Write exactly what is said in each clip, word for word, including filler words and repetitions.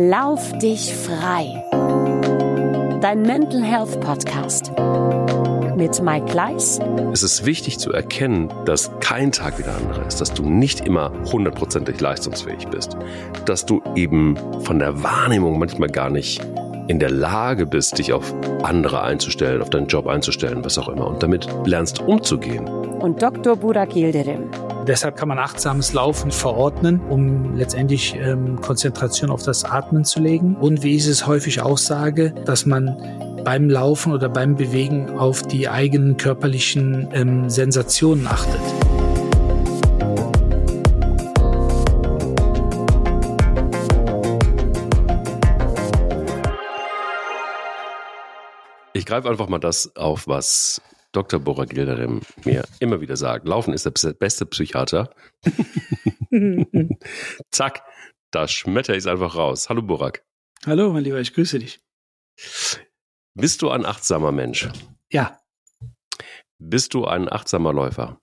Lauf dich frei. Dein Mental Health Podcast mit Mike Kleiss. Es ist wichtig zu erkennen, dass kein Tag wie der andere ist, dass du nicht immer hundertprozentig leistungsfähig bist, dass du eben von der Wahrnehmung manchmal gar nicht in der Lage bist, dich auf andere einzustellen, auf deinen Job einzustellen, was auch immer, und damit lernst umzugehen. Und Doktor Burak Yildirim. Deshalb kann man achtsames Laufen verordnen, um letztendlich ähm, Konzentration auf das Atmen zu legen. Und wie ich es häufig auch sage, dass man beim Laufen oder beim Bewegen auf die eigenen körperlichen ähm, Sensationen achtet. Ich greife einfach mal das auf, was Doktor Burak Yildirim mir immer wieder sagt. Laufen ist der beste Psychiater. Zack, da schmetter ich es einfach raus. Hallo Burak. Hallo mein Lieber, ich grüße dich. Bist du ein achtsamer Mensch? Ja. Bist du ein achtsamer Läufer?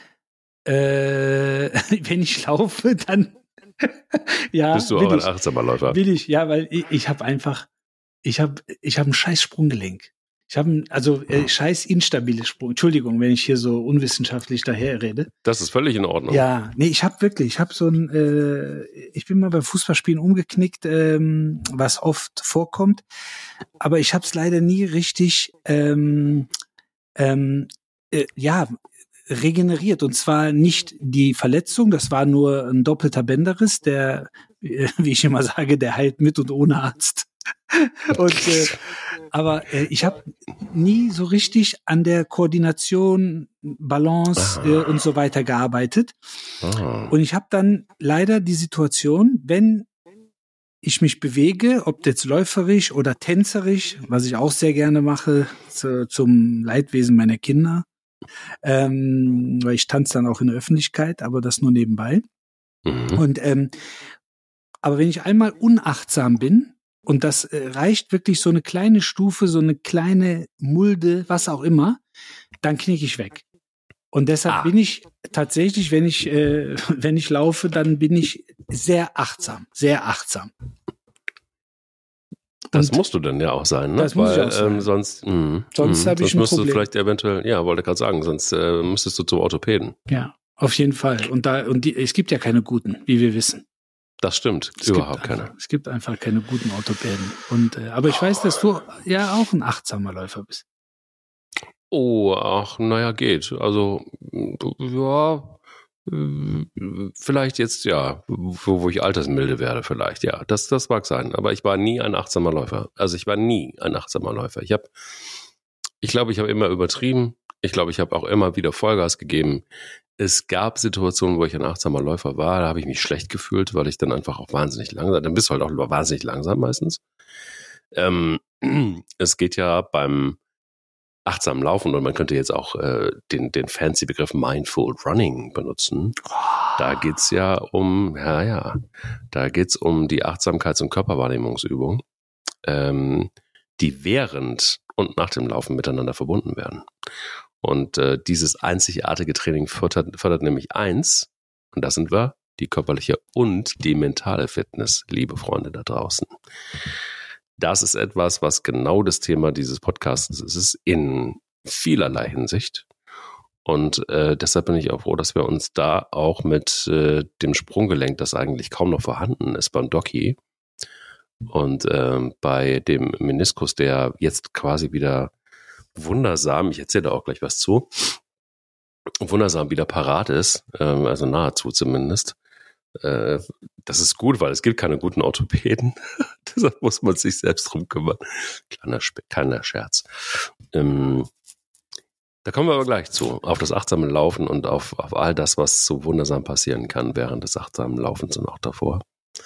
Äh, wenn ich laufe, dann ja. Bist du auch ein ich. achtsamer Läufer? Will ich, ja, weil ich, ich habe einfach, ich habe ich hab ein scheiß Sprunggelenk. Ich habe also äh, scheiß instabiles Sprung. Entschuldigung, wenn ich hier so unwissenschaftlich daherrede. Das ist völlig in Ordnung. Ja, nee, ich habe wirklich, ich habe so ein, äh, ich bin mal beim Fußballspielen umgeknickt, ähm, was oft vorkommt, aber ich habe es leider nie richtig, ähm, ähm, äh, ja, regeneriert. Und zwar nicht die Verletzung, das war nur ein doppelter Bänderriss, der, äh, wie ich immer sage, der heilt mit und ohne Arzt. Und äh, aber äh, ich habe nie so richtig an der Koordination, Balance äh, und so weiter gearbeitet. Ah. Und ich habe dann leider die Situation, wenn ich mich bewege, ob jetzt läuferisch oder tänzerisch, was ich auch sehr gerne mache, zu, zum Leidwesen meiner Kinder, ähm, weil ich tanze dann auch in der Öffentlichkeit, aber das nur nebenbei. Mhm. Und ähm, aber wenn ich einmal unachtsam bin, und das äh, reicht wirklich so eine kleine Stufe, so eine kleine Mulde, was auch immer, dann knicke ich weg. Und deshalb ah. bin ich tatsächlich, wenn ich äh, wenn ich laufe, dann bin ich sehr achtsam, sehr achtsam. Das und musst du dann ja auch sein, ne? Das muss Weil ich auch sein. Ähm, sonst, mh, sonst mh, habe ich sonst ein müsstest Problem. du vielleicht eventuell, ja, wollte gerade sagen, sonst äh, müsstest du zum Orthopäden. Ja, auf jeden Fall. Und da und die, es gibt ja keine guten, wie wir wissen. Das stimmt, es überhaupt gibt keine. Einfach, es gibt einfach keine guten Orthopäden. Und äh, aber ich weiß, dass du ja auch ein achtsamer Läufer bist. Oh, ach, naja, geht. Also, ja, vielleicht jetzt, ja, wo, wo ich altersmilde werde, vielleicht, ja. Das, das mag sein. Aber ich war nie ein achtsamer Läufer. Also ich war nie ein achtsamer Läufer. Ich habe, ich glaube, ich habe immer übertrieben. Ich glaube, ich habe auch immer wieder Vollgas gegeben. Es gab Situationen, wo ich ein achtsamer Läufer war, da habe ich mich schlecht gefühlt, weil ich dann einfach auch wahnsinnig langsam, dann bist du halt auch wahnsinnig langsam meistens. Ähm, es geht ja beim achtsamen Laufen, und man könnte jetzt auch äh, den, den fancy Begriff Mindful Running benutzen. Da geht's ja um, ja, ja, da geht's um die Achtsamkeits- und Körperwahrnehmungsübung, ähm, die während und nach dem Laufen miteinander verbunden werden. Und äh, dieses einzigartige Training fördert, fördert nämlich eins, und das sind wir, die körperliche und die mentale Fitness, liebe Freunde da draußen. Das ist etwas, was genau das Thema dieses Podcasts ist. Es ist in vielerlei Hinsicht. Und äh, deshalb bin ich auch froh, dass wir uns da auch mit äh, dem Sprunggelenk, das eigentlich kaum noch vorhanden ist beim Doki, und äh, bei dem Meniskus, der jetzt quasi wieder wundersam, ich erzähle da auch gleich was zu, wundersam wieder parat ist, ähm, also nahezu zumindest. Äh, das ist gut, weil es gibt keine guten Orthopäden. Deshalb muss man sich selbst drum kümmern. Kleiner, kleiner Scherz. Ähm, da kommen wir aber gleich zu, auf das achtsame Laufen und auf, auf all das, was so wundersam passieren kann während des achtsamen Laufens und auch davor.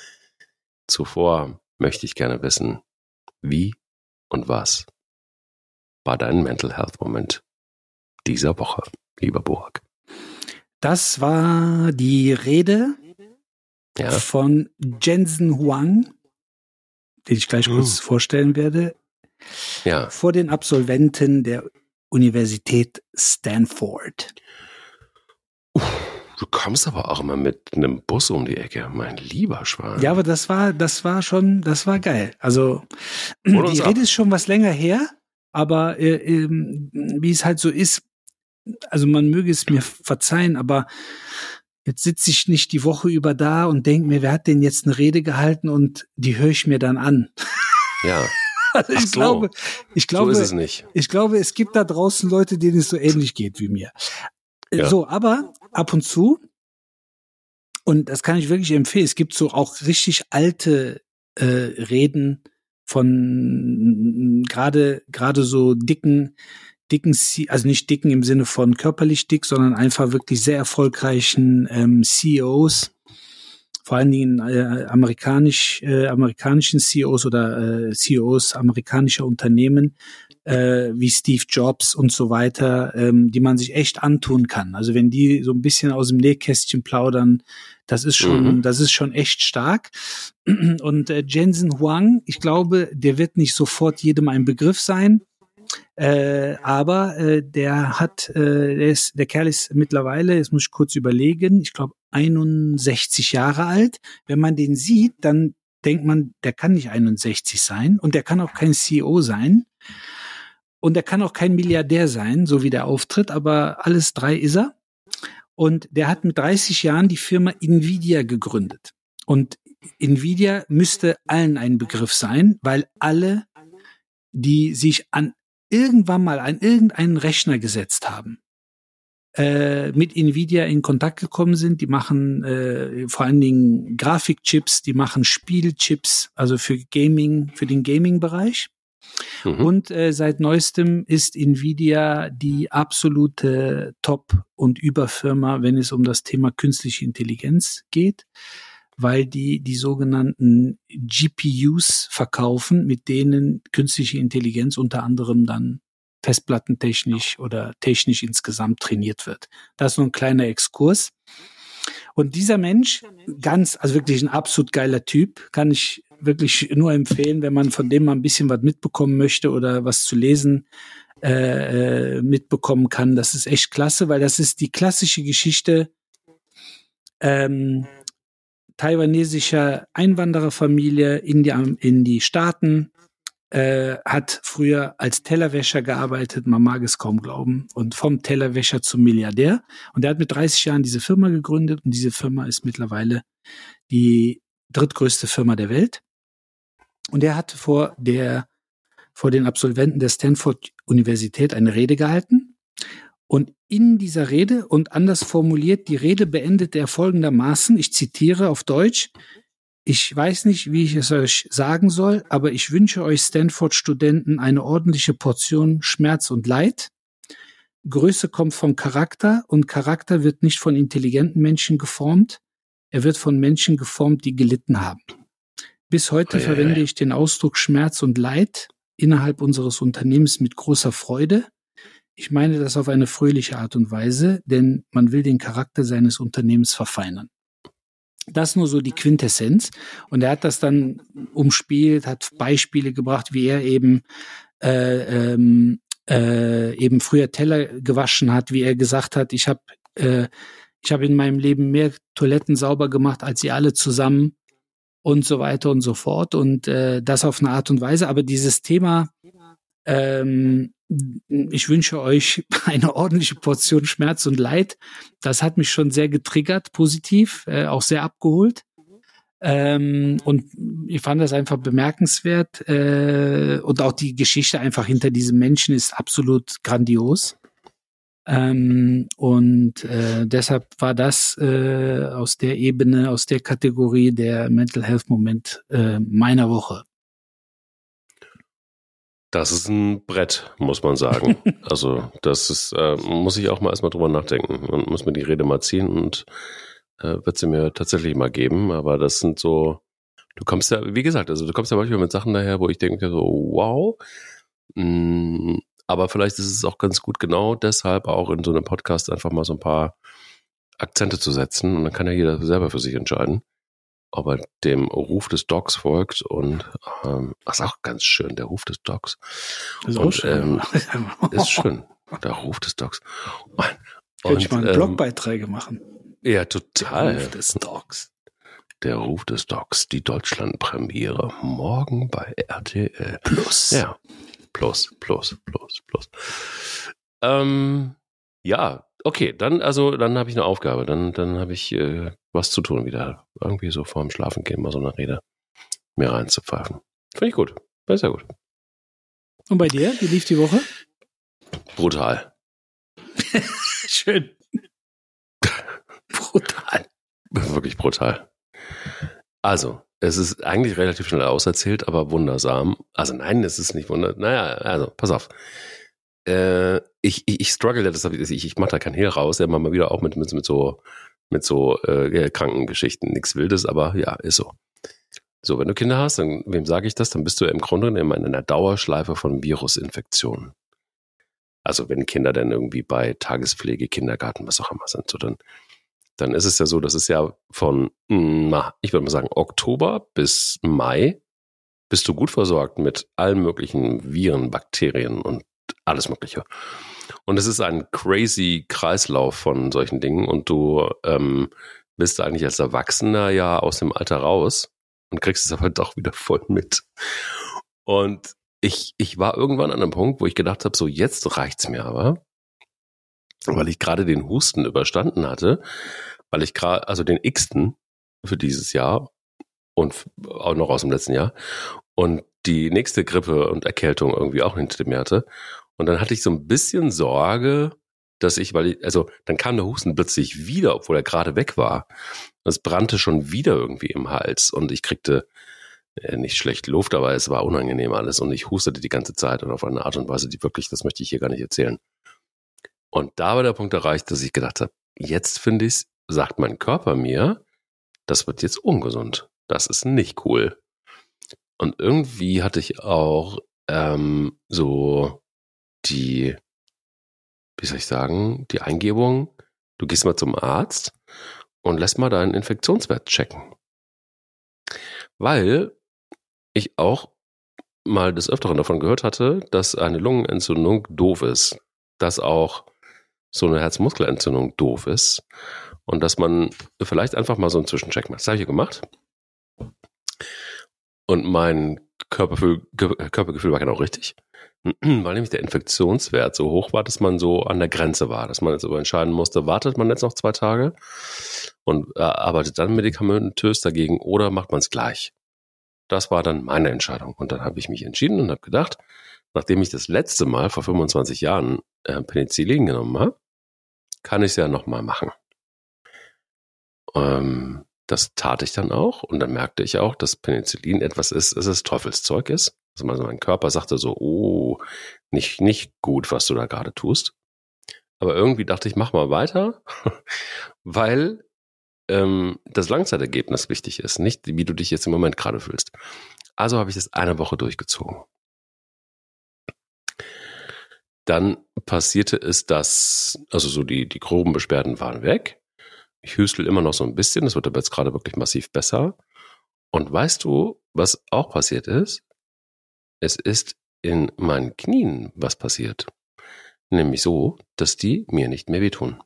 Zuvor möchte ich gerne wissen, wie und was war dein Mental Health Moment dieser Woche, lieber Burak? Das war die Rede ja. von Jensen Huang, den ich gleich kurz uh. vorstellen werde, ja. vor den Absolventen der Universität Stanford. Uh, du kommst aber auch immer mit einem Bus um die Ecke, mein lieber Schwan. Ja, aber das war, das war schon, das war geil. Also die Rede ist schon was länger her, aber äh, äh, wie es halt so ist, also man möge es mir verzeihen, aber jetzt sitze ich nicht die Woche über da und denke mir, wer hat denn jetzt eine Rede gehalten und die höre ich mir dann an. Ja. Also ich Ach so. glaube, ich glaube, so ist es nicht. Ich glaube, es gibt da draußen Leute, denen es so ähnlich geht wie mir. Ja. So, aber ab und zu, und das kann ich wirklich empfehlen, es gibt so auch richtig alte äh, Reden von gerade gerade so dicken dicken, C- also nicht dicken im Sinne von körperlich dick, sondern einfach wirklich sehr erfolgreichen ähm, C E Os, vor allen Dingen äh, amerikanisch, äh, amerikanischen C E Os oder äh, C E Os amerikanischer Unternehmen, äh, wie Steve Jobs und so weiter, ähm, die man sich echt antun kann. Also wenn die so ein bisschen aus dem Nähkästchen plaudern, das ist schon, Mhm. das ist schon echt stark. Und äh, Jensen Huang, ich glaube, der wird nicht sofort jedem ein Begriff sein. Äh, aber äh, der hat, äh, der, ist, der Kerl ist mittlerweile, jetzt muss ich kurz überlegen, ich glaube einundsechzig Jahre alt. Wenn man den sieht, dann denkt man, der kann nicht einundsechzig sein und der kann auch kein C E O sein und der kann auch kein Milliardär sein, so wie der auftritt, aber alles drei ist er. Und der hat mit dreißig Jahren die Firma Nvidia gegründet. Und Nvidia müsste allen ein Begriff sein, weil alle, die sich an irgendwann mal an irgendeinen Rechner gesetzt haben, äh, mit Nvidia in Kontakt gekommen sind. Die machen äh, vor allen Dingen Grafikchips, die machen Spielchips, also für Gaming, für den Gaming-Bereich. Mhm. Und äh, seit neuestem ist Nvidia die absolute Top- und Überfirma, wenn es um das Thema künstliche Intelligenz geht, weil die die sogenannten G P Us verkaufen, mit denen künstliche Intelligenz unter anderem dann festplattentechnisch oder technisch insgesamt trainiert wird. Das ist nur ein kleiner Exkurs. Und dieser Mensch, ganz, also wirklich ein absolut geiler Typ, kann ich wirklich nur empfehlen, wenn man von dem mal ein bisschen was mitbekommen möchte oder was zu lesen äh, mitbekommen kann. Das ist echt klasse, weil das ist die klassische Geschichte ähm, taiwanesischer Einwandererfamilie in die, in die Staaten, äh, hat früher als Tellerwäscher gearbeitet, man mag es kaum glauben, und vom Tellerwäscher zum Milliardär. Und er hat mit dreißig Jahren diese Firma gegründet und diese Firma ist mittlerweile die drittgrößte Firma der Welt. Und er hat vor der, vor den Absolventen der Stanford-Universität eine Rede gehalten. Und in dieser Rede, und anders formuliert, die Rede beendete er folgendermaßen, ich zitiere auf Deutsch: Ich weiß nicht, wie ich es euch sagen soll, aber ich wünsche euch Stanford-Studenten eine ordentliche Portion Schmerz und Leid. Größe kommt vom Charakter und Charakter wird nicht von intelligenten Menschen geformt, er wird von Menschen geformt, die gelitten haben. Bis heute Oh, ja, verwende ja. ich den Ausdruck Schmerz und Leid innerhalb unseres Unternehmens mit großer Freude. Ich meine das auf eine fröhliche Art und Weise, denn man will den Charakter seines Unternehmens verfeinern. Das nur so die Quintessenz. Und er hat das dann umspielt, hat Beispiele gebracht, wie er eben äh, ähm, äh, eben früher Teller gewaschen hat, wie er gesagt hat, ich habe äh, ich habe in meinem Leben mehr Toiletten sauber gemacht als ihr alle zusammen und so weiter und so fort. Und äh, das auf eine Art und Weise. Aber dieses Thema, ähm, ich wünsche euch eine ordentliche Portion Schmerz und Leid. Das hat mich schon sehr getriggert, positiv, äh, auch sehr abgeholt. Ähm, und ich fand das einfach bemerkenswert. Äh, und auch die Geschichte einfach hinter diesem Menschen ist absolut grandios. Ähm, und äh, deshalb war das äh, aus der Ebene, aus der Kategorie der Mental Health Moment äh, meiner Woche. Das ist ein Brett, muss man sagen. Also das ist, äh, muss ich auch mal erstmal drüber nachdenken und muss mir die Rede mal ziehen und äh, wird sie mir tatsächlich mal geben. Aber das sind so, du kommst ja, wie gesagt, also du kommst ja manchmal mit Sachen daher, wo ich denke so, wow. Mm, aber vielleicht ist es auch ganz gut, genau deshalb auch in so einem Podcast einfach mal so ein paar Akzente zu setzen und dann kann ja jeder selber für sich entscheiden, ob er dem Ruf des Dogs folgt und ähm, das ist auch ganz schön, der Ruf des Dogs. Das ist und, auch schön. Ähm, ist schön, der Ruf des Dogs. Und, Könnte ich mal ähm, Blogbeiträge machen. Ja, total. Der Ruf des Dogs. Der Ruf des Dogs, die Deutschlandpremiere, morgen bei R T L. Plus. Ja, plus, plus, plus, plus. Ähm, ja, okay, dann, also, dann habe ich eine Aufgabe, dann, dann habe ich äh, was zu tun wieder. Irgendwie so vorm Schlafengehen mal so eine Rede mir reinzupfeifen. Finde ich gut, das ist ja gut. Und bei dir, wie lief die Woche? Brutal. Schön. Brutal. Wirklich brutal. Also, es ist eigentlich relativ schnell auserzählt, aber wundersam. Also nein, es ist nicht wundersam. Naja, also, pass auf. Äh, ich, ich, ich struggle, das hab ich, ich, ich mache da kein Hehl raus, ja, mal wieder auch mit, mit, mit so, mit so äh, Krankengeschichten. Nichts Wildes, aber ja, ist so. So, wenn du Kinder hast, dann, wem sage ich das? Dann bist du im Grunde immer in einer Dauerschleife von Virusinfektionen. Also wenn Kinder dann irgendwie bei Tagespflege, Kindergarten, was auch immer sind, so dann, dann ist es ja so, dass es ja von, na, ich würde mal sagen, Oktober bis Mai bist du gut versorgt mit allen möglichen Viren, Bakterien und alles Mögliche. Und es ist ein crazy Kreislauf von solchen Dingen und du ähm, bist eigentlich als Erwachsener ja aus dem Alter raus und kriegst es aber doch wieder voll mit. Und ich, ich war irgendwann an einem Punkt, wo ich gedacht habe, so jetzt reicht's mir aber, weil ich gerade den Husten überstanden hatte, weil ich gerade, also den x-ten für dieses Jahr und auch noch aus dem letzten Jahr und die nächste Grippe und Erkältung irgendwie auch hinter mir hatte. Und dann hatte ich so ein bisschen Sorge, dass ich, weil ich, also dann kam der Husten plötzlich wieder, obwohl er gerade weg war. Es brannte schon wieder irgendwie im Hals und ich kriegte äh, nicht schlecht Luft, aber es war unangenehm alles und ich hustete die ganze Zeit und auf eine Art und Weise, die wirklich, das möchte ich hier gar nicht erzählen. Und da war der Punkt erreicht, dass ich gedacht habe, jetzt finde ich es, sagt mein Körper mir, das wird jetzt ungesund. Das ist nicht cool. Und irgendwie hatte ich auch ähm, so die, wie soll ich sagen, die Eingebung, du gehst mal zum Arzt und lässt mal deinen Infektionswert checken. Weil ich auch mal des Öfteren davon gehört hatte, dass eine Lungenentzündung doof ist. Dass auch so eine Herzmuskelentzündung doof ist. Und dass man vielleicht einfach mal so einen Zwischencheck macht. Das habe ich gemacht. Und mein Körpergefühl, Körpergefühl war genau richtig. Weil nämlich der Infektionswert so hoch war, dass man so an der Grenze war. Dass man jetzt aber entscheiden musste, wartet man jetzt noch zwei Tage und äh, arbeitet dann medikamentös dagegen oder macht man es gleich. Das war dann meine Entscheidung. Und dann habe ich mich entschieden und habe gedacht, nachdem ich das letzte Mal vor fünfundzwanzig Jahren äh, Penicillin genommen habe, kann ich es ja nochmal machen. Ähm, das tat ich dann auch und dann merkte ich auch, dass Penicillin etwas ist, dass es Teufelszeug ist. Also mein Körper sagte so, oh, nicht, nicht gut, was du da gerade tust. Aber irgendwie dachte ich, mach mal weiter, weil ähm, das Langzeitergebnis wichtig ist, nicht wie du dich jetzt im Moment gerade fühlst. Also habe ich das eine Woche durchgezogen. Dann passierte es, dass, also so die, die groben Beschwerden waren weg. Ich hüstel immer noch so ein bisschen, das wird aber jetzt gerade wirklich massiv besser. Und weißt du, was auch passiert ist? Es ist in meinen Knien was passiert. Nämlich so, dass die mir nicht mehr wehtun.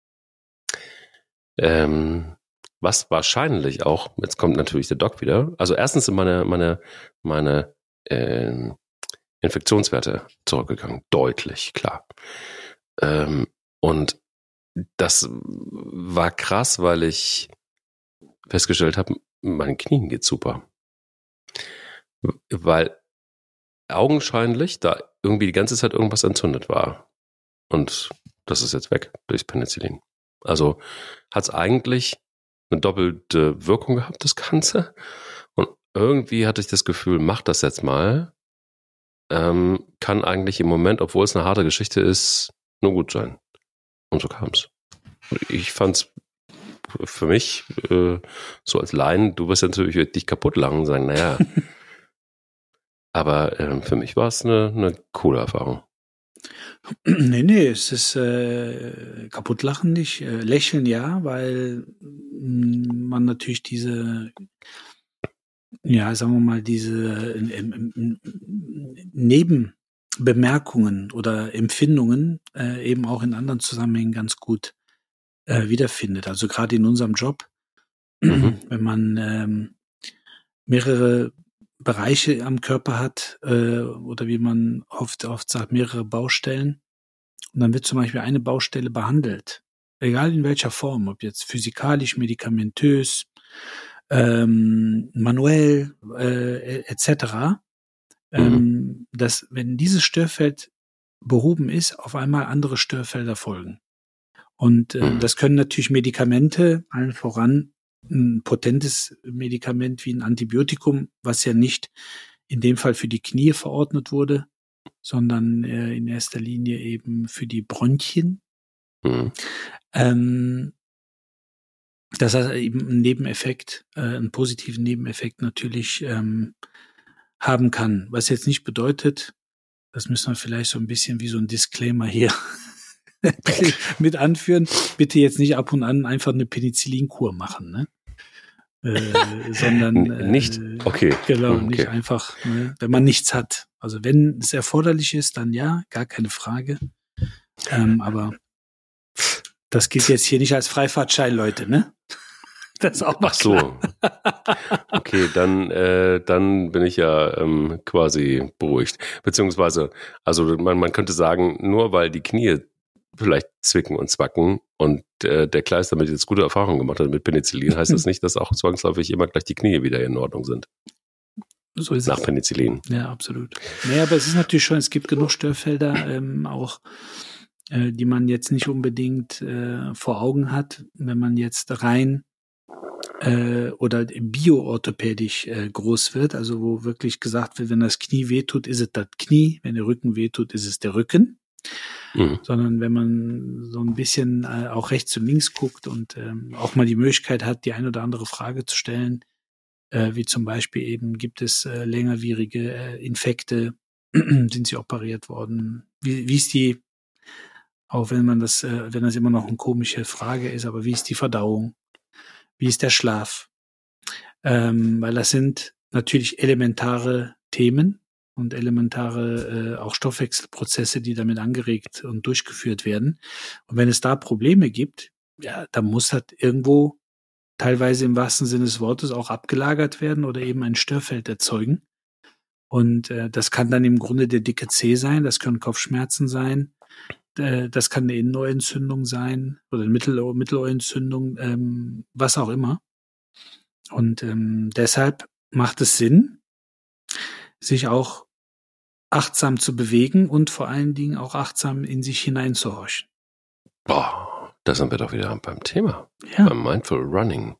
Ähm, was wahrscheinlich auch, jetzt kommt natürlich der Doc wieder, also erstens sind meine, meine, meine äh, Infektionswerte zurückgegangen. Deutlich, klar. Ähm, und das war krass, weil ich festgestellt habe, meinen Knien geht's super. Weil augenscheinlich da irgendwie die ganze Zeit irgendwas entzündet war. Und das ist jetzt weg durchs Penicillin. Also hat es eigentlich eine doppelte Wirkung gehabt, das Ganze. Und irgendwie hatte ich das Gefühl, mach das jetzt mal. Ähm, kann eigentlich im Moment, obwohl es eine harte Geschichte ist, nur gut sein. Und so kam es. Ich fand's für mich, äh, so als Laien, du wirst ja natürlich dich kaputt lachen und sagen, naja. Aber ähm, für mich war es eine, eine coole Erfahrung. Nee, nee, es ist äh, kaputt lachen nicht, äh, lächeln ja, weil mh, man natürlich diese, ja, sagen wir mal, diese äh, äh, Nebenbemerkungen oder Empfindungen äh, eben auch in anderen Zusammenhängen ganz gut äh, wiederfindet. Also gerade in unserem Job, Mhm. wenn man ähm, mehrere Bereiche am Körper hat äh, oder wie man oft, oft sagt, mehrere Baustellen. Und dann wird zum Beispiel eine Baustelle behandelt, egal in welcher Form, ob jetzt physikalisch, medikamentös, ähm, manuell äh, et cetera. Mhm. Ähm, dass, wenn dieses Störfeld behoben ist, auf einmal andere Störfelder folgen. Und äh, Mhm. das können natürlich Medikamente, allen voran ein potentes Medikament wie ein Antibiotikum, was ja nicht in dem Fall für die Knie verordnet wurde, sondern äh, in erster Linie eben für die Bronchien. Mhm. Ähm, das hat eben einen Nebeneffekt, äh, einen positiven Nebeneffekt natürlich ähm, haben kann. Was jetzt nicht bedeutet, das müssen wir vielleicht so ein bisschen wie so ein Disclaimer hier mit anführen, bitte jetzt nicht ab und an einfach eine Penicillinkur machen, ne? Äh, sondern N- nicht? äh, Okay. genau, Mhm, nicht okay. einfach, ne, wenn man nichts hat. Also wenn es erforderlich ist, dann ja, gar keine Frage. Ähm, aber das gilt jetzt hier nicht als Freifahrtschein, Leute, ne? Das ist auch mal Ach so. klar. Okay, dann, äh, dann bin ich ja ähm, quasi beruhigt. Beziehungsweise, also man, man könnte sagen, nur weil die Knie vielleicht zwicken und zwacken und äh, der Kleist damit jetzt gute Erfahrungen gemacht hat mit Penicillin, heißt das nicht, dass auch zwangsläufig immer gleich die Knie wieder in Ordnung sind. So ist Nach es. Penicillin. Ja, absolut. Naja, aber es ist natürlich schon, es gibt genug Störfelder, ähm, auch äh, die man jetzt nicht unbedingt äh, vor Augen hat, wenn man jetzt rein äh, oder bioorthopädisch äh, groß wird, also wo wirklich gesagt wird, wenn das Knie wehtut, ist es das Knie, wenn der Rücken wehtut, ist es der Rücken. Mhm. Sondern wenn man so ein bisschen äh, auch rechts und links guckt und ähm, auch mal die Möglichkeit hat, die ein oder andere Frage zu stellen, äh, wie zum Beispiel eben, gibt es äh, längerwierige äh, Infekte, sind sie operiert worden, wie, wie ist die, auch wenn man das, äh, wenn das immer noch eine komische Frage ist, aber wie ist die Verdauung, wie ist der Schlaf, ähm, weil das sind natürlich elementare Themen und elementare äh, auch Stoffwechselprozesse, die damit angeregt und durchgeführt werden. Und wenn es da Probleme gibt, ja, dann muss das irgendwo teilweise im wahrsten Sinne des Wortes auch abgelagert werden oder eben ein Störfeld erzeugen. Und äh, das kann dann im Grunde der dicke Zeh sein, das können Kopfschmerzen sein, äh, das kann eine Innenohrentzündung sein oder eine Mittelohr Mittelohrentzündung, ähm, was auch immer. Und ähm, deshalb macht es Sinn, sich auch achtsam zu bewegen und vor allen Dingen auch achtsam in sich hineinzuhorchen. Boah, da sind wir doch wieder beim Thema. Ja. Beim Mindful Running.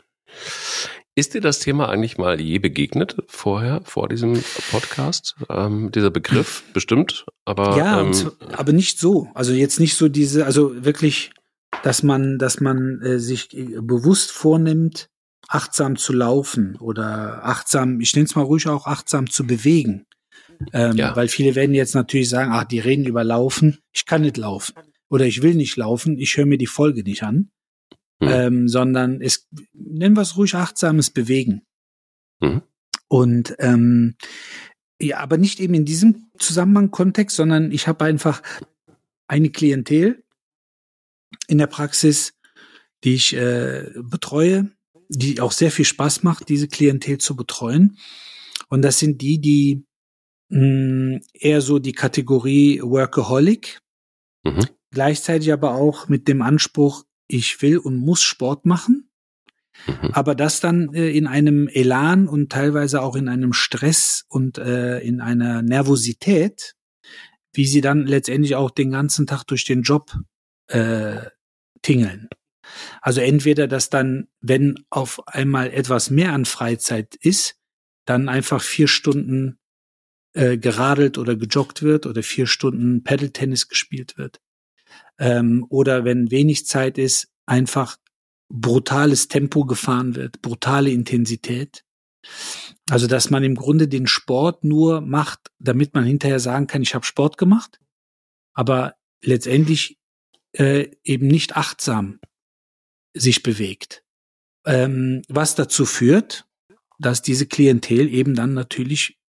Ist dir das Thema eigentlich mal je begegnet vorher, vor diesem Podcast? Ähm, dieser Begriff bestimmt, aber Ja, ähm, und so, aber nicht so. Also jetzt nicht so diese, also wirklich, dass man, dass man äh, sich äh, bewusst vornimmt, achtsam zu laufen oder achtsam, ich nenne es mal ruhig auch achtsam zu bewegen. Ähm, Ja. Weil viele werden jetzt natürlich sagen, ach, die reden über Laufen, ich kann nicht laufen. Oder ich will nicht laufen, ich höre mir die Folge nicht an. Mhm. Ähm, sondern es, nennen wir es ruhig achtsames Bewegen. Mhm. Und ähm, ja, aber nicht eben in diesem Zusammenhang, Kontext, sondern ich habe einfach eine Klientel in der Praxis, die ich äh, betreue, die auch sehr viel Spaß macht, diese Klientel zu betreuen. Und das sind die, die mh, eher so die Kategorie Workaholic, Mhm. gleichzeitig aber auch mit dem Anspruch, ich will und muss Sport machen, Mhm. aber das dann äh, in einem Elan und teilweise auch in einem Stress und äh, in einer Nervosität, wie sie dann letztendlich auch den ganzen Tag durch den Job äh, tingeln. Also entweder, dass dann, wenn auf einmal etwas mehr an Freizeit ist, dann einfach vier Stunden äh, geradelt oder gejoggt wird oder vier Stunden Paddle-Tennis gespielt wird. Ähm, oder wenn wenig Zeit ist, einfach brutales Tempo gefahren wird, brutale Intensität. Also, dass man im Grunde den Sport nur macht, damit man hinterher sagen kann, ich habe Sport gemacht, aber letztendlich äh, eben nicht achtsam sich bewegt. Ähm, was dazu führt, dass diese Klientel eben dann natürlich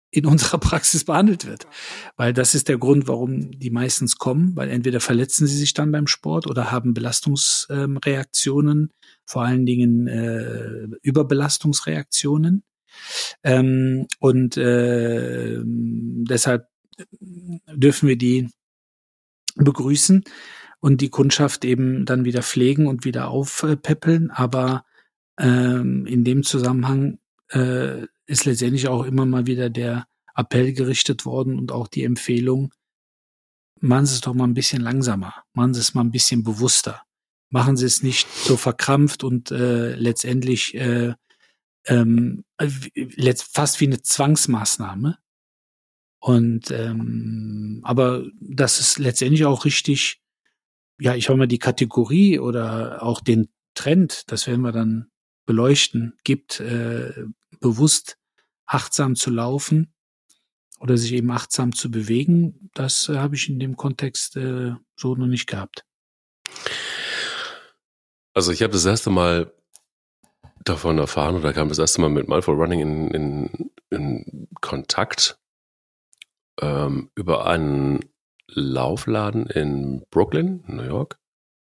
in unserer Praxis behandelt wird. Weil das ist der Grund, warum die meistens kommen, weil entweder verletzen sie sich dann beim Sport oder haben Belastungsreaktionen, ähm, vor allen Dingen äh, Überbelastungsreaktionen. Ähm, und äh, deshalb dürfen wir die begrüßen und die Kundschaft eben dann wieder pflegen und wieder aufpäppeln. Aber ähm, in dem Zusammenhang äh, ist letztendlich auch immer mal wieder der Appell gerichtet worden und auch die Empfehlung, machen Sie es doch mal ein bisschen langsamer, machen Sie es mal ein bisschen bewusster, machen Sie es nicht so verkrampft und äh, letztendlich äh, ähm, fast wie eine Zwangsmaßnahme. Und ähm, aber das ist letztendlich auch richtig, ja, ich habe mal die Kategorie oder auch den Trend, das werden wir dann beleuchten, gibt, äh, bewusst achtsam zu laufen oder sich eben achtsam zu bewegen, das äh, habe ich in dem Kontext äh, so noch nicht gehabt. Also ich habe das erste Mal davon erfahren oder kam das erste Mal mit Mindful Running in, in, in Kontakt ähm, über einen Laufladen in Brooklyn, New York.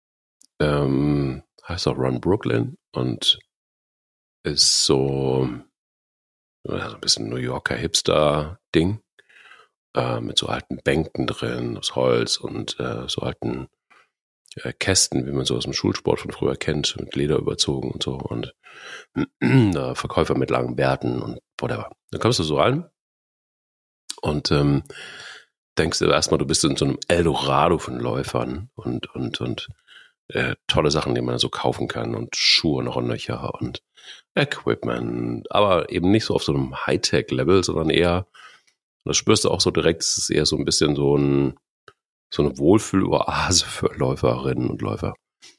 Ähm, heißt auch Run Brooklyn und ist so, ja, so ein bisschen New Yorker Hipster-Ding. Äh, mit so alten Bänken drin, aus Holz und äh, so alten äh, Kästen, wie man so aus dem Schulsport von früher kennt, mit Leder überzogen und so. Und äh, Verkäufer mit langen Bärten und whatever. Dann kommst du so rein und ähm, denkst du erstmal, du bist in so einem Eldorado von Läufern und, und, und äh, tolle Sachen, die man so kaufen kann und Schuhe noch und nöcher und Equipment, aber eben nicht so auf so einem Hightech-Level, sondern eher, das spürst du auch so direkt, es ist eher so ein bisschen so ein so eine Wohlfühloase für Läuferinnen und Läufer.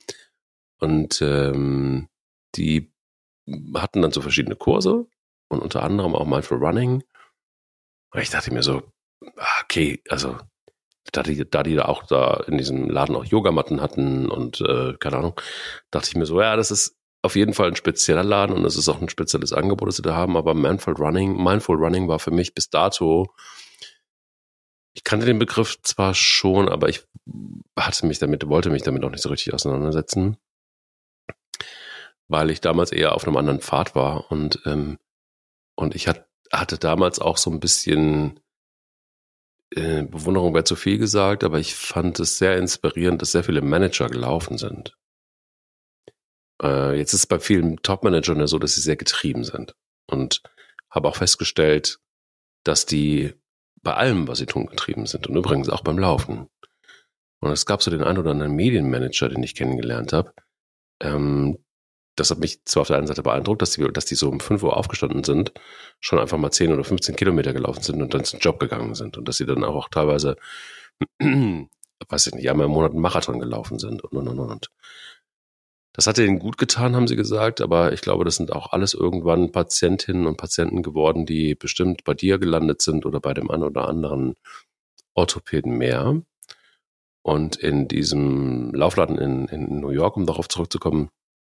Und ähm, die hatten dann so verschiedene Kurse und unter anderem auch Mindful Running. Und ich dachte mir so, okay, also da die, da die da auch da in diesem Laden auch Yogamatten hatten und äh, keine Ahnung, dachte ich mir so, ja, das ist auf jeden Fall ein spezieller Laden und es ist auch ein spezielles Angebot, das sie da haben, aber Mindful Running, Mindful Running war für mich bis dato, ich kannte den Begriff zwar schon, aber ich hatte mich damit, wollte mich damit auch nicht so richtig auseinandersetzen, weil ich damals eher auf einem anderen Pfad war und ähm, und ich hat, hatte damals auch so ein bisschen äh, Bewunderung wäre zu viel gesagt, aber ich fand es sehr inspirierend, dass sehr viele Manager gelaufen sind. Äh, jetzt ist es bei vielen Top-Managern ja so, dass sie sehr getrieben sind und habe auch festgestellt, dass die bei allem, was sie tun, getrieben sind und übrigens auch beim Laufen. Und es gab so den einen oder anderen Medienmanager, den ich kennengelernt habe. Ähm, das hat mich zwar auf der einen Seite beeindruckt, dass die, dass die so um fünf Uhr aufgestanden sind, schon einfach mal zehn oder fünfzehn Kilometer gelaufen sind und dann zum Job gegangen sind und dass sie dann auch teilweise, weiß ich nicht, einmal im Monat einen Marathon gelaufen sind und, und, und, und. Das hat denen gut getan, haben sie gesagt, aber ich glaube, das sind auch alles irgendwann Patientinnen und Patienten geworden, die bestimmt bei dir gelandet sind oder bei dem einen oder anderen Orthopäden mehr. Und in diesem Laufladen in, in New York, um darauf zurückzukommen,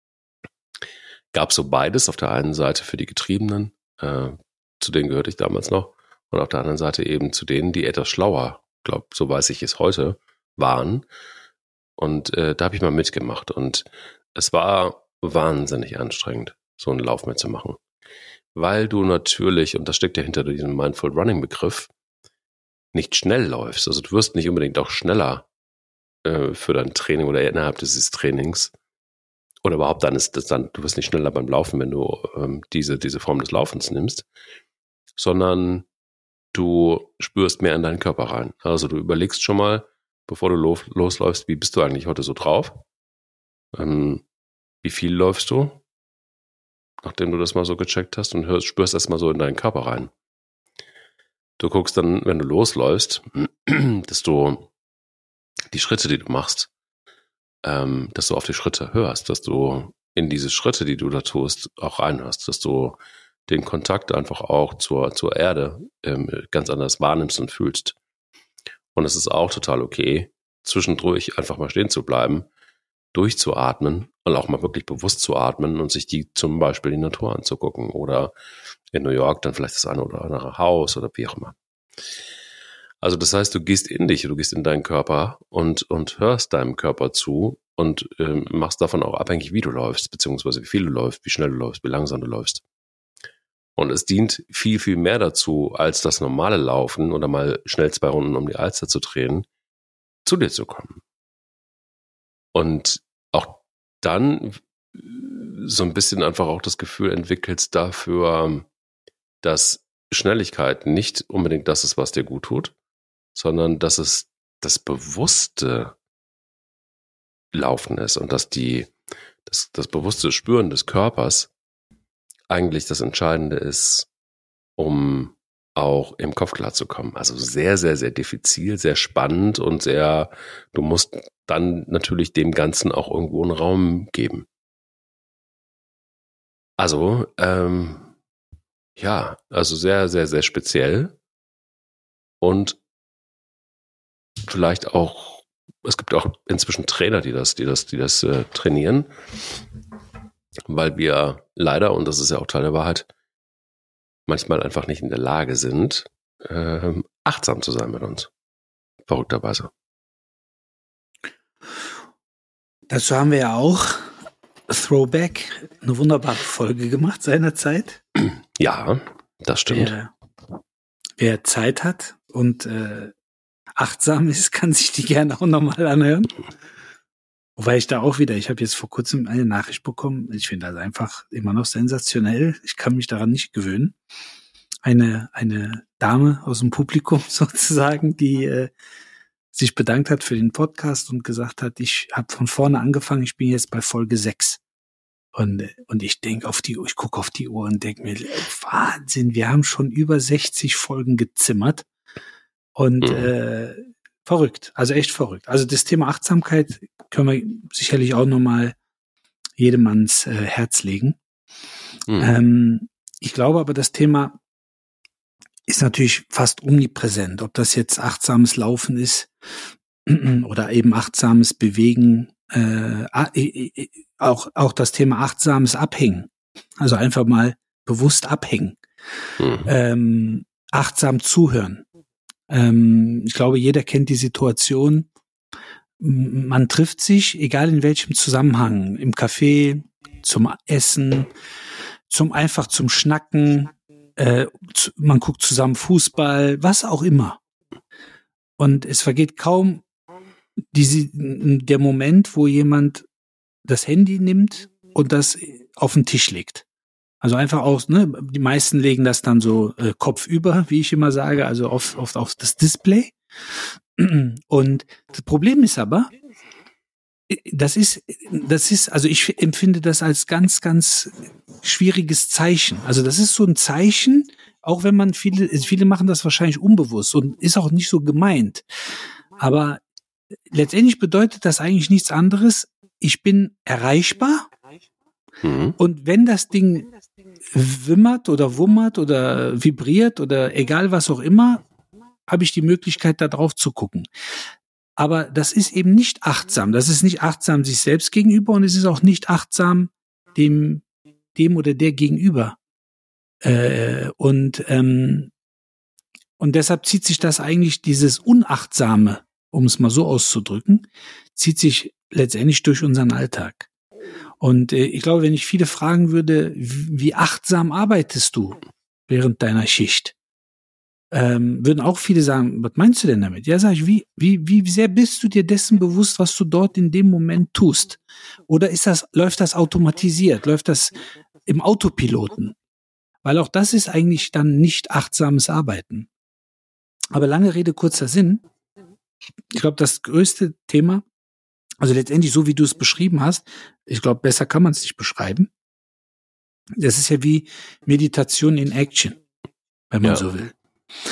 gab es so beides. Auf der einen Seite für die Getriebenen, äh, zu denen gehörte ich damals noch, und auf der anderen Seite eben zu denen, die etwas schlauer, glaube, so weiß ich es heute, waren. Und äh, da habe ich mal mitgemacht und es war wahnsinnig anstrengend, so einen Lauf mitzumachen. Weil du natürlich, und das steckt ja hinter diesem Mindful Running Begriff, nicht schnell läufst. Also du wirst nicht unbedingt auch schneller äh, für dein Training oder innerhalb dieses Trainings oder überhaupt dann ist das dann, du wirst nicht schneller beim Laufen, wenn du ähm, diese, diese Form des Laufens nimmst, sondern du spürst mehr in deinen Körper rein. Also du überlegst schon mal, bevor du los, losläufst, wie bist du eigentlich heute so drauf? Ähm, wie viel läufst du, nachdem du das mal so gecheckt hast und hörst, spürst erst mal so in deinen Körper rein. Du guckst dann, wenn du losläufst, dass du die Schritte, die du machst, ähm, dass du auf die Schritte hörst, dass du in diese Schritte, die du da tust, auch reinhörst, dass du den Kontakt einfach auch zur, zur Erde ähm, ganz anders wahrnimmst und fühlst. Und es ist auch total okay, zwischendurch einfach mal stehen zu bleiben, durchzuatmen Und auch mal wirklich bewusst zu atmen und sich die zum Beispiel die Natur anzugucken oder in New York dann vielleicht das eine oder andere Haus oder wie auch immer. Also das heißt, du gehst in dich, du gehst in deinen Körper und, und hörst deinem Körper zu und ähm, machst davon auch abhängig, wie du läufst, beziehungsweise wie viel du läufst, wie schnell du läufst, wie langsam du läufst. Und es dient viel, viel mehr dazu, als das normale Laufen oder mal schnell zwei Runden um die Alster zu drehen, zu dir zu kommen. Und auch dann so ein bisschen einfach auch das Gefühl entwickelst dafür, dass Schnelligkeit nicht unbedingt das ist, was dir gut tut, sondern dass es das bewusste Laufen ist und dass die, das, das bewusste Spüren des Körpers eigentlich das Entscheidende ist, um auch im Kopf klarzukommen. Also sehr, sehr, sehr diffizil, sehr spannend und sehr, du musst dann natürlich dem Ganzen auch irgendwo einen Raum geben. Also, ähm, ja, also sehr, sehr, sehr speziell und vielleicht auch, es gibt auch inzwischen Trainer, die das, die das, die das äh, trainieren, weil wir leider, und das ist ja auch Teil der Wahrheit, manchmal einfach nicht in der Lage sind, äh, achtsam zu sein mit uns. Verrückterweise. Dazu haben wir ja auch Throwback, eine wunderbare Folge gemacht seinerzeit. Ja, das stimmt. Wer, wer Zeit hat und äh, achtsam ist, kann sich die gerne auch nochmal anhören. Wobei ich da auch wieder, ich habe jetzt vor kurzem eine Nachricht bekommen, ich finde das einfach immer noch sensationell, ich kann mich daran nicht gewöhnen. Eine eine Dame aus dem Publikum sozusagen, die äh, sich bedankt hat für den Podcast und gesagt hat, ich habe von vorne angefangen, ich bin jetzt bei Folge sechs. Und, und ich denke auf die Uhr, ich gucke auf die Uhr und denke mir, Wahnsinn, wir haben schon über sechzig Folgen gezimmert. Und mhm. äh, verrückt, also echt verrückt. Also das Thema Achtsamkeit können wir sicherlich auch nochmal jedem ans äh, Herz legen. Mhm. Ähm, ich glaube aber, das Thema ist natürlich fast omnipräsent. Ob das jetzt achtsames Laufen ist oder eben achtsames Bewegen, äh, auch, auch das Thema achtsames Abhängen. Also einfach mal bewusst abhängen. Mhm. Ähm, achtsam zuhören. Ähm, ich glaube, jeder kennt die Situation, man trifft sich, egal in welchem Zusammenhang, im Café, zum Essen, zum einfach zum Schnacken, äh, zu, man guckt zusammen Fußball, was auch immer. Und es vergeht kaum diese, der Moment, wo jemand das Handy nimmt und das auf den Tisch legt. Also einfach auch, ne, die meisten legen das dann so äh, kopfüber, wie ich immer sage, also auf, auf, auf das Display. Und das Problem ist aber, das ist, das ist, also ich empfinde das als ganz, ganz schwieriges Zeichen. Also das ist so ein Zeichen, auch wenn man viele, viele machen das wahrscheinlich unbewusst und ist auch nicht so gemeint. Aber letztendlich bedeutet das eigentlich nichts anderes. Ich bin erreichbar. Mhm. Und wenn das Ding wimmert oder wummert oder vibriert oder egal was auch immer, habe ich die Möglichkeit, da drauf zu gucken. Aber das ist eben nicht achtsam. Das ist nicht achtsam sich selbst gegenüber und es ist auch nicht achtsam dem, dem oder der gegenüber. Äh, und, ähm, und deshalb zieht sich das eigentlich, dieses Unachtsame, um es mal so auszudrücken, zieht sich letztendlich durch unseren Alltag. Und äh, ich glaube, wenn ich viele fragen würde, wie achtsam arbeitest du während deiner Schicht, ähm, würden auch viele sagen, was meinst du denn damit? Ja, sag ich, wie, wie, wie sehr bist du dir dessen bewusst, was du dort in dem Moment tust? Oder ist das, läuft das automatisiert? Läuft das im Autopiloten? Weil auch das ist eigentlich dann nicht achtsames Arbeiten. Aber lange Rede, kurzer Sinn. Ich glaube, das größte Thema, also letztendlich so wie du es beschrieben hast, ich glaube, besser kann man es nicht beschreiben. Das ist ja wie Meditation in Action, wenn man ja. so will.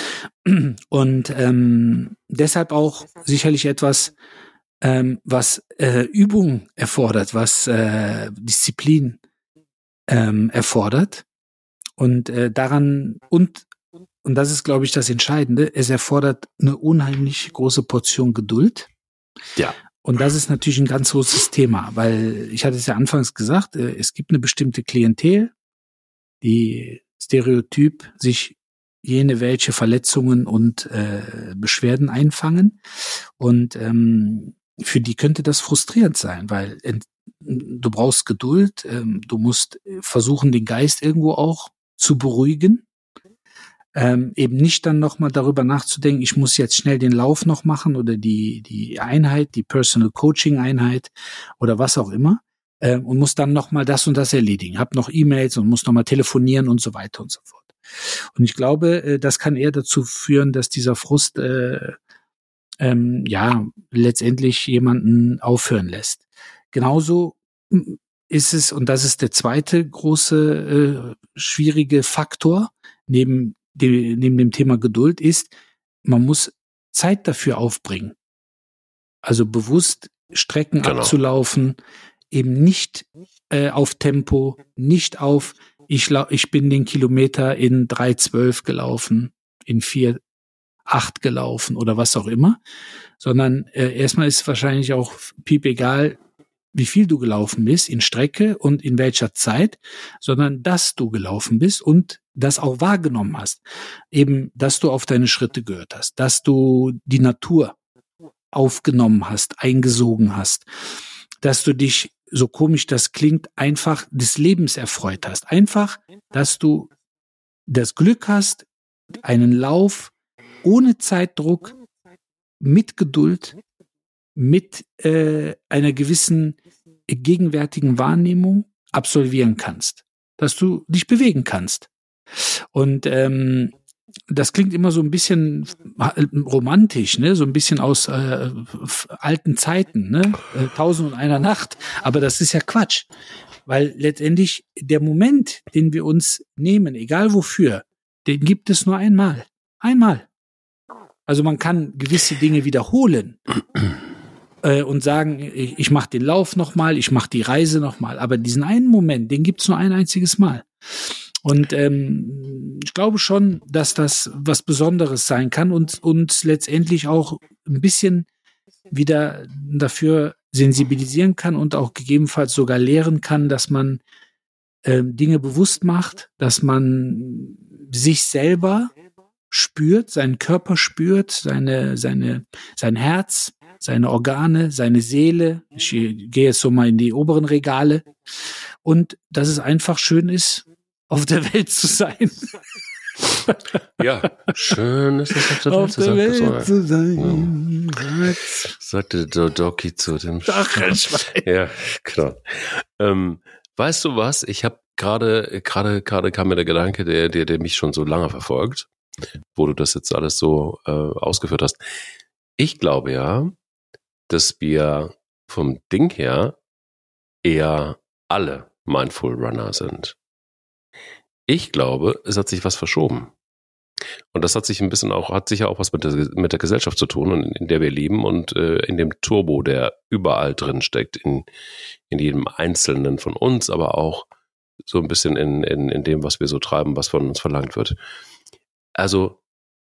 Und ähm, deshalb auch sicherlich etwas, ähm, was äh, Übung erfordert, was äh, Disziplin ähm, erfordert. Und äh, daran, und, und das ist, glaube ich, das Entscheidende, es erfordert eine unheimlich große Portion Geduld. Ja. Und das ist natürlich ein ganz großes Thema, weil ich hatte es ja anfangs gesagt, es gibt eine bestimmte Klientel, die stereotyp sich jene welche Verletzungen und äh, Beschwerden einfangen. Und ähm, für die könnte das frustrierend sein, weil äh, du brauchst Geduld, äh, du musst versuchen, den Geist irgendwo auch zu beruhigen. Ähm, eben nicht dann nochmal darüber nachzudenken, ich muss jetzt schnell den Lauf noch machen oder die die Einheit, die Personal Coaching Einheit oder was auch immer, ähm, und muss dann nochmal das und das erledigen. Hab noch E-Mails und muss nochmal telefonieren und so weiter und so fort. Und ich glaube, äh, das kann eher dazu führen, dass dieser Frust äh, ähm, ja letztendlich jemanden aufhören lässt. Genauso ist es, und das ist der zweite große äh, schwierige Faktor neben De, neben dem Thema Geduld ist, man muss Zeit dafür aufbringen. Also bewusst Strecken genau. abzulaufen, eben nicht äh, auf Tempo, nicht auf, ich, ich bin den Kilometer in drei zwölf gelaufen, in vier acht gelaufen oder was auch immer, sondern äh, erstmal ist wahrscheinlich auch piep egal, wie viel du gelaufen bist, in Strecke und in welcher Zeit, sondern dass du gelaufen bist und das auch wahrgenommen hast. Eben, dass du auf deine Schritte gehört hast, dass du die Natur aufgenommen hast, eingesogen hast, dass du dich, so komisch das klingt, einfach des Lebens erfreut hast. Einfach, dass du das Glück hast, einen Lauf ohne Zeitdruck, mit Geduld, mit äh, einer gewissen gegenwärtigen Wahrnehmung absolvieren kannst, dass du dich bewegen kannst. Und ähm, das klingt immer so ein bisschen romantisch, ne, so ein bisschen aus äh, alten Zeiten, ne, äh, Tausend und einer Nacht. Aber das ist ja Quatsch, weil letztendlich der Moment, den wir uns nehmen, egal wofür, den gibt es nur einmal, einmal. Also man kann gewisse Dinge wiederholen. Und sagen, ich, ich mache den Lauf nochmal, ich mache die Reise nochmal. Aber diesen einen Moment, den gibt's nur ein einziges Mal. Und ähm, ich glaube schon, dass das was Besonderes sein kann und uns letztendlich auch ein bisschen wieder dafür sensibilisieren kann und auch gegebenenfalls sogar lehren kann, dass man ähm, Dinge bewusst macht, dass man sich selber spürt, seinen Körper spürt, seine, seine, sein Herz, seine Organe, seine Seele. Ich gehe jetzt so mal in die oberen Regale. Und dass es einfach schön ist, auf der Welt zu sein. Ja, schön ist es, auf der Welt, auf der Welt zu sein. Ja. Sagte der Doki zu dem Stachelschwein. Ja, klar. Ähm, weißt du was? Ich habe gerade, gerade, gerade kam mir der Gedanke, der, der, der mich schon so lange verfolgt, wo du das jetzt alles so äh, ausgeführt hast. Ich glaube ja, dass wir vom Ding her eher alle Mindful Runner sind. Ich glaube, es hat sich was verschoben. Und das hat sich ein bisschen auch, hat sicher auch was mit der, mit der Gesellschaft zu tun, und in der wir leben und äh, in dem Turbo, der überall drin steckt, in, in jedem Einzelnen von uns, aber auch so ein bisschen in, in, in dem, was wir so treiben, was von uns verlangt wird. Also,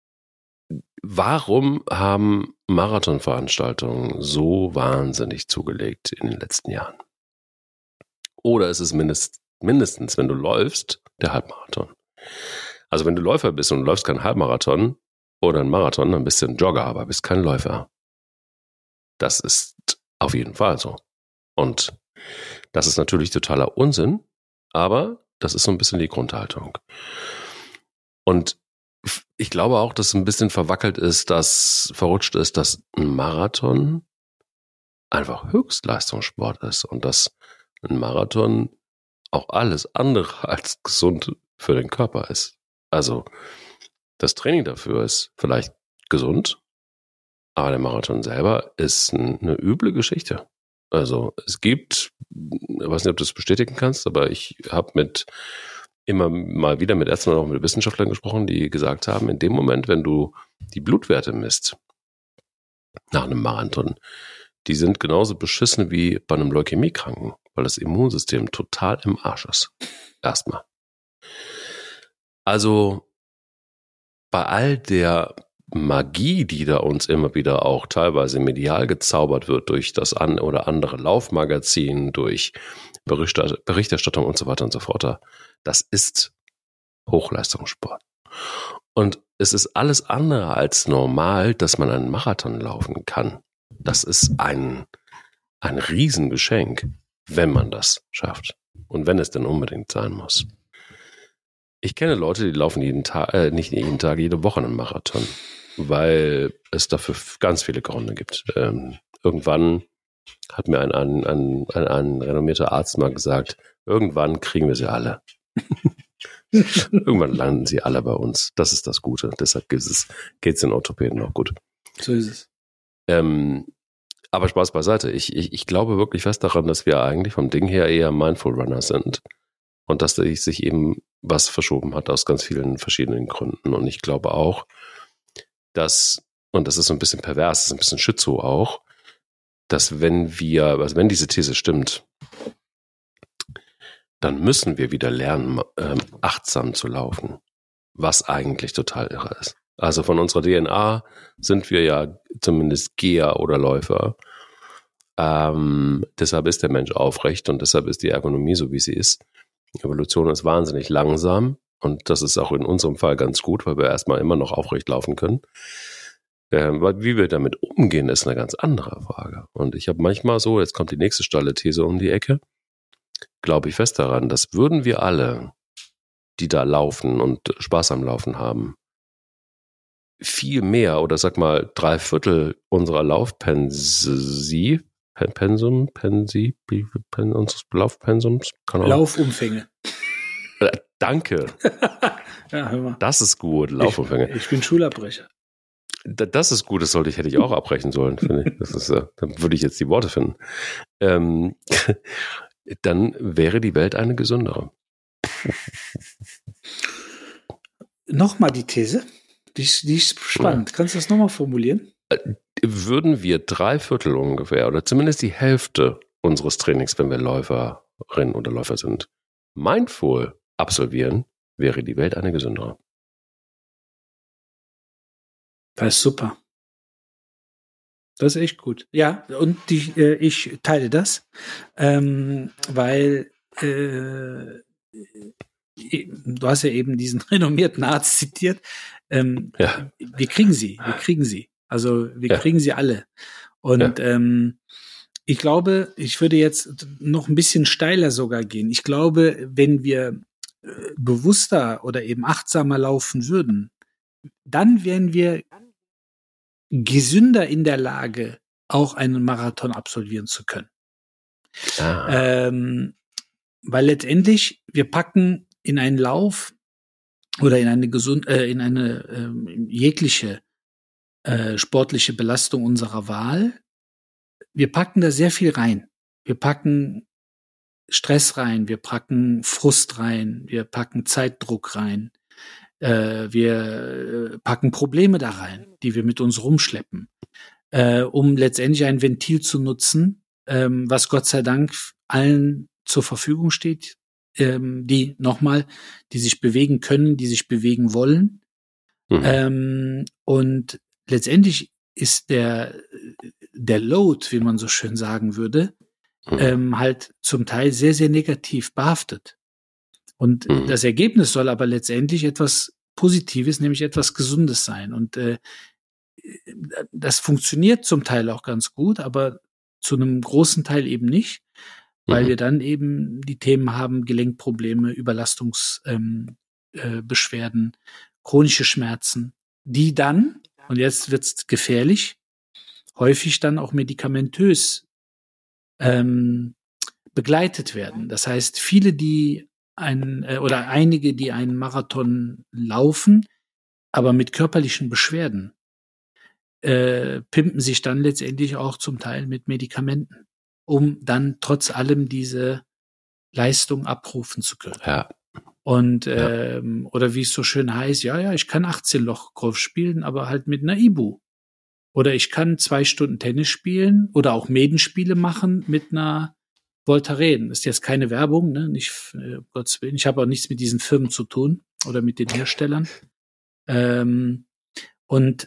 warum haben Marathonveranstaltungen so wahnsinnig zugelegt in den letzten Jahren? Oder ist es mindest, mindestens, wenn du läufst, der Halbmarathon? Also wenn du Läufer bist und du läufst keinen Halbmarathon oder einen Marathon, dann bist du ein Jogger, aber bist kein Läufer. Das ist auf jeden Fall so. Und das ist natürlich totaler Unsinn, aber das ist so ein bisschen die Grundhaltung. Und ich glaube auch, dass ein bisschen verwackelt ist, dass verrutscht ist, dass ein Marathon einfach Höchstleistungssport ist und dass ein Marathon auch alles andere als gesund für den Körper ist. Also das Training dafür ist vielleicht gesund, aber der Marathon selber ist eine üble Geschichte. Also es gibt, ich weiß nicht, ob du das bestätigen kannst, aber ich habe mit immer mal wieder mit Ärzten und auch mit Wissenschaftlern gesprochen, die gesagt haben, in dem Moment, wenn du die Blutwerte misst nach einem Marathon, die sind genauso beschissen wie bei einem Leukämiekranken, weil das Immunsystem total im Arsch ist. Erstmal. Also bei all der Magie, die da uns immer wieder auch teilweise medial gezaubert wird durch das an oder andere Laufmagazin, durch Berichterstattung und so weiter und so fort, das ist Hochleistungssport. Und es ist alles andere als normal, dass man einen Marathon laufen kann. Das ist ein, ein Riesengeschenk, wenn man das schafft. Und wenn es denn unbedingt sein muss. Ich kenne Leute, die laufen jeden Tag, äh, nicht jeden Tag, jede Woche einen Marathon, weil es dafür ganz viele Gründe gibt. Ähm, irgendwann hat mir ein, ein, ein, ein, ein renommierter Arzt mal gesagt, irgendwann kriegen wir sie alle. Irgendwann landen sie alle bei uns. Das ist das Gute. Deshalb geht es den Orthopäden auch gut. So ist es. Ähm, aber Spaß beiseite. Ich, ich, ich glaube wirklich fest daran, dass wir eigentlich vom Ding her eher Mindful Runner sind. Und dass sich eben was verschoben hat aus ganz vielen verschiedenen Gründen. Und ich glaube auch, dass, und das ist so ein bisschen pervers, das ist ein bisschen Schizo auch, dass wenn wir, also wenn diese These stimmt, dann müssen wir wieder lernen, ähm, achtsam zu laufen, was eigentlich total irre ist. Also von unserer D N A sind wir ja zumindest Geher oder Läufer. Ähm, deshalb ist der Mensch aufrecht und deshalb ist die Ergonomie so, wie sie ist. Evolution ist wahnsinnig langsam und das ist auch in unserem Fall ganz gut, weil wir erstmal immer noch aufrecht laufen können. Ähm, wie wir damit umgehen, ist eine ganz andere Frage. Und ich habe manchmal so, jetzt kommt die nächste steile These um die Ecke, glaube ich fest daran, dass würden wir alle, die da laufen und Spaß am Laufen haben, viel mehr oder sag mal drei Viertel unserer Laufpensi, Pensum, Pensi, Pen, unseres Laufpensums, kann auch. Laufumfänge. Äh, danke. Ja, hör mal. Das ist gut, Laufumfänge. Ich, ich bin Schulabbrecher. Das ist gut, das sollte ich, hätte ich auch abbrechen sollen, finde ich. Das ist, äh, dann würde ich jetzt die Worte finden. Ähm, dann wäre die Welt eine gesündere. Nochmal die These. Die ist, die ist spannend. Ja. Kannst du das nochmal formulieren? Würden wir drei Viertel ungefähr oder zumindest die Hälfte unseres Trainings, wenn wir Läuferin oder Läufer sind, mindful absolvieren, wäre die Welt eine gesündere. Das ist super. Das ist echt gut. Ja, und die, äh, ich teile das, ähm, weil äh, du hast ja eben diesen renommierten Arzt zitiert. Ähm, ja. Wir kriegen sie, wir kriegen sie. Also wir ja. kriegen sie alle. Und ja. ähm, ich glaube, ich würde jetzt noch ein bisschen steiler sogar gehen. Ich glaube, wenn wir äh, bewusster oder eben achtsamer laufen würden, dann wären wir gesünder in der Lage, auch einen Marathon absolvieren zu können. Ah. Ähm, weil letztendlich, wir packen in einen Lauf oder in eine gesund, äh, in eine äh, jegliche äh, sportliche Belastung unserer Wahl, wir packen da sehr viel rein. Wir packen Stress rein, wir packen Frust rein, wir packen Zeitdruck rein. Wir packen Probleme da rein, die wir mit uns rumschleppen, äh, um letztendlich ein Ventil zu nutzen, ähm, was Gott sei Dank allen zur Verfügung steht, ähm, die nochmal, die sich bewegen können, die sich bewegen wollen. Mhm. Ähm, und letztendlich ist der, der Load, wie man so schön sagen würde, mhm. ähm, halt zum Teil sehr, sehr negativ behaftet. Und mhm. das Ergebnis soll aber letztendlich etwas Positives, nämlich etwas Gesundes sein. Und äh, das funktioniert zum Teil auch ganz gut, aber zu einem großen Teil eben nicht, weil mhm. wir dann eben die Themen haben, Gelenkprobleme, Überlastungsbeschwerden, ähm, äh, Beschwerden, chronische Schmerzen, die dann, und jetzt wird's gefährlich, häufig dann auch medikamentös ähm, begleitet werden. Das heißt, viele, die ein äh, oder einige, die einen Marathon laufen, aber mit körperlichen Beschwerden, äh, pimpen sich dann letztendlich auch zum Teil mit Medikamenten, um dann trotz allem diese Leistung abrufen zu können. Ja. Und ähm, ja. oder wie es so schön heißt, ja, ja, ich kann achtzehn Loch Golf spielen, aber halt mit einer Ibu. Oder ich kann zwei Stunden Tennis spielen oder auch Medenspiele machen mit einer Voltaren. Ist jetzt keine Werbung, ne? Nicht, äh, Gottes Willen. Ich habe auch nichts mit diesen Firmen zu tun oder mit den Herstellern. Ähm, und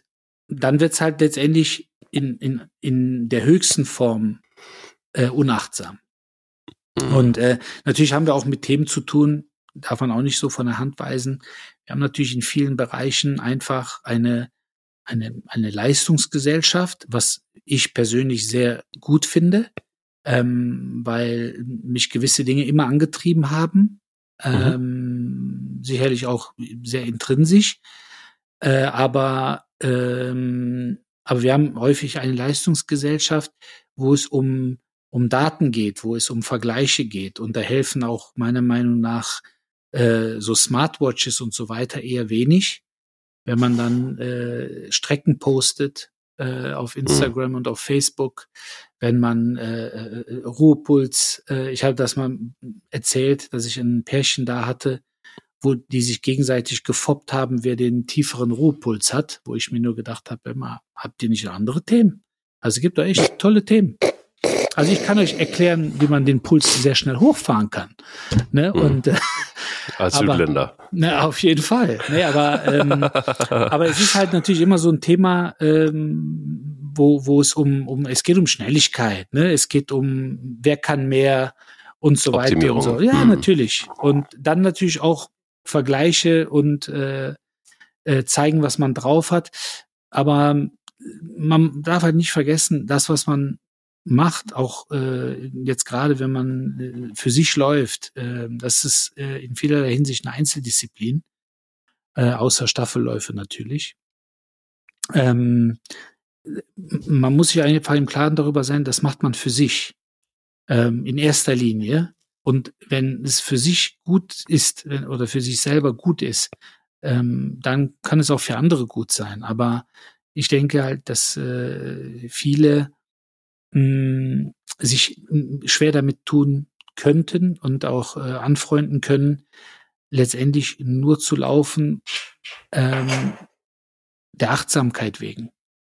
dann wird's halt letztendlich in, in, in der höchsten Form äh, unachtsam. Mhm. Und äh, natürlich haben wir auch mit Themen zu tun, darf man auch nicht so von der Hand weisen. Wir haben natürlich in vielen Bereichen einfach eine, eine, eine Leistungsgesellschaft, was ich persönlich sehr gut finde, ähm, weil mich gewisse Dinge immer angetrieben haben, ähm, mhm. sicherlich auch sehr intrinsisch, äh, aber ähm, aber wir haben häufig eine Leistungsgesellschaft, wo es um um Daten geht, wo es um Vergleiche geht, und da helfen auch meiner Meinung nach äh, so Smartwatches und so weiter eher wenig, wenn man dann äh, Strecken postet äh, auf Instagram mhm. und auf Facebook, wenn man äh, äh, Ruhepuls, äh, ich habe das mal erzählt, dass ich ein Pärchen da hatte, wo die sich gegenseitig gefoppt haben, wer den tieferen Ruhepuls hat, wo ich mir nur gedacht habe, immer, habt ihr nicht andere Themen? Also es gibt doch echt tolle Themen. Also ich kann euch erklären, wie man den Puls sehr schnell hochfahren kann. Ne? Mhm. Und, äh, als Südländer. Ne, auf jeden Fall. Ne, aber, ähm, aber es ist halt natürlich immer so ein Thema, ähm, wo, wo es um, um, es geht um Schnelligkeit, ne? Es geht um, wer kann mehr und so weiter und so. Ja, mhm. natürlich. Und dann natürlich auch Vergleiche und äh, äh, zeigen, was man drauf hat. Aber man darf halt nicht vergessen, das, was man macht, auch äh, jetzt gerade, wenn man äh, für sich läuft, äh, das ist äh, in vielerlei Hinsicht eine Einzeldisziplin, äh, außer Staffelläufe natürlich. Ähm, man muss sich einfach im Klaren darüber sein, das macht man für sich ähm, in erster Linie. Und wenn es für sich gut ist wenn, oder für sich selber gut ist, ähm, dann kann es auch für andere gut sein. Aber ich denke halt, dass äh, viele mh, sich mh, schwer damit tun könnten und auch äh, anfreunden können, letztendlich nur zu laufen, ähm, der Achtsamkeit wegen.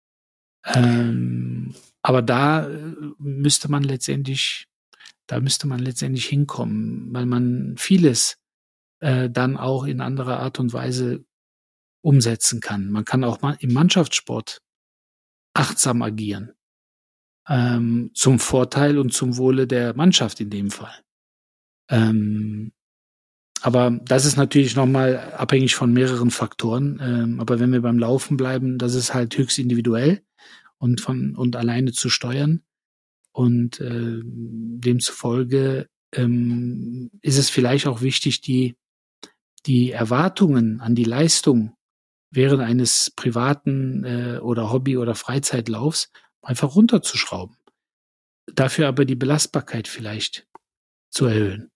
Ähm, aber da äh, müsste man letztendlich, da müsste man letztendlich hinkommen, weil man vieles äh, dann auch in anderer Art und Weise umsetzen kann. Man kann auch mal im Mannschaftssport achtsam agieren. Ähm, zum Vorteil und zum Wohle der Mannschaft in dem Fall. Ähm, aber das ist natürlich nochmal abhängig von mehreren Faktoren. Ähm, aber wenn wir beim Laufen bleiben, das ist halt höchst individuell und von und alleine zu steuern. Und äh, demzufolge ähm, ist es vielleicht auch wichtig, die die Erwartungen an die Leistung während eines privaten äh, oder Hobby- oder Freizeitlaufs einfach runterzuschrauben. Dafür aber die Belastbarkeit vielleicht zu erhöhen.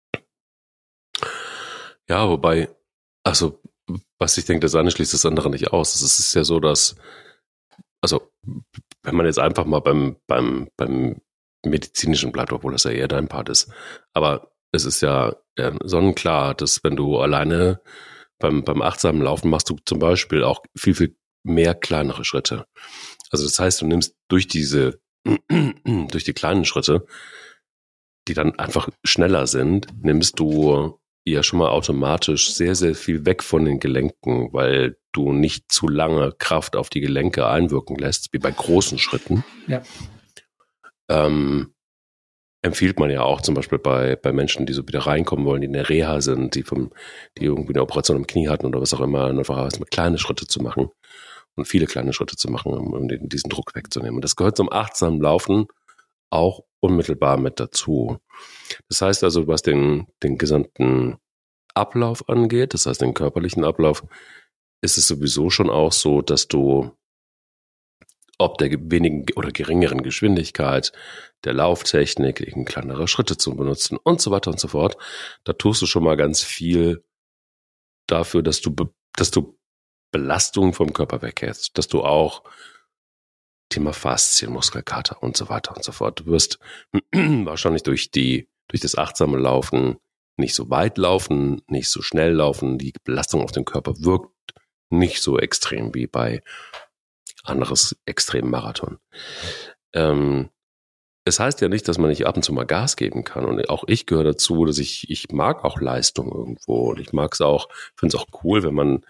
Ja, wobei, also, was ich denke, das eine schließt das andere nicht aus. Es ist ja so, dass, also, wenn man jetzt einfach mal beim, beim, beim medizinischen bleibt, obwohl das ja eher dein Part ist, aber es ist ja, ja sonnenklar, dass wenn du alleine beim, beim achtsamen Laufen machst du zum Beispiel auch viel, viel mehr kleinere Schritte. Also das heißt, du nimmst durch diese, durch die kleinen Schritte, die dann einfach schneller sind, nimmst du ja schon mal automatisch sehr, sehr viel weg von den Gelenken, weil du nicht zu lange Kraft auf die Gelenke einwirken lässt, wie bei großen Schritten. Ja. Ähm, empfiehlt man ja auch zum Beispiel bei, bei Menschen, die so wieder reinkommen wollen, die in der Reha sind, die vom, die irgendwie eine Operation im Knie hatten oder was auch immer, einfach erstmal kleine Schritte zu machen und viele kleine Schritte zu machen, um, um den, diesen Druck wegzunehmen. Und das gehört zum achtsamen Laufen auch unmittelbar mit dazu. Das heißt also, was den, den gesamten Ablauf angeht, das heißt den körperlichen Ablauf, ist es sowieso schon auch so, dass du ob der wenigen oder geringeren Geschwindigkeit, der Lauftechnik, eben kleinere Schritte zu benutzen und so weiter und so fort, da tust du schon mal ganz viel dafür, dass du, be- dass du Belastung vom Körper weghältst, dass du auch Thema Faszien, Muskelkater und so weiter und so fort. Du wirst wahrscheinlich durch die, durch das achtsame Laufen nicht so weit laufen, nicht so schnell laufen. Die Belastung auf den Körper wirkt nicht so extrem wie bei anderes Extremmarathon. Ähm, es heißt ja nicht, dass man nicht ab und zu mal Gas geben kann. Und auch ich gehöre dazu, dass ich, ich mag auch Leistung irgendwo. Und ich mag es auch, finde es auch cool, wenn man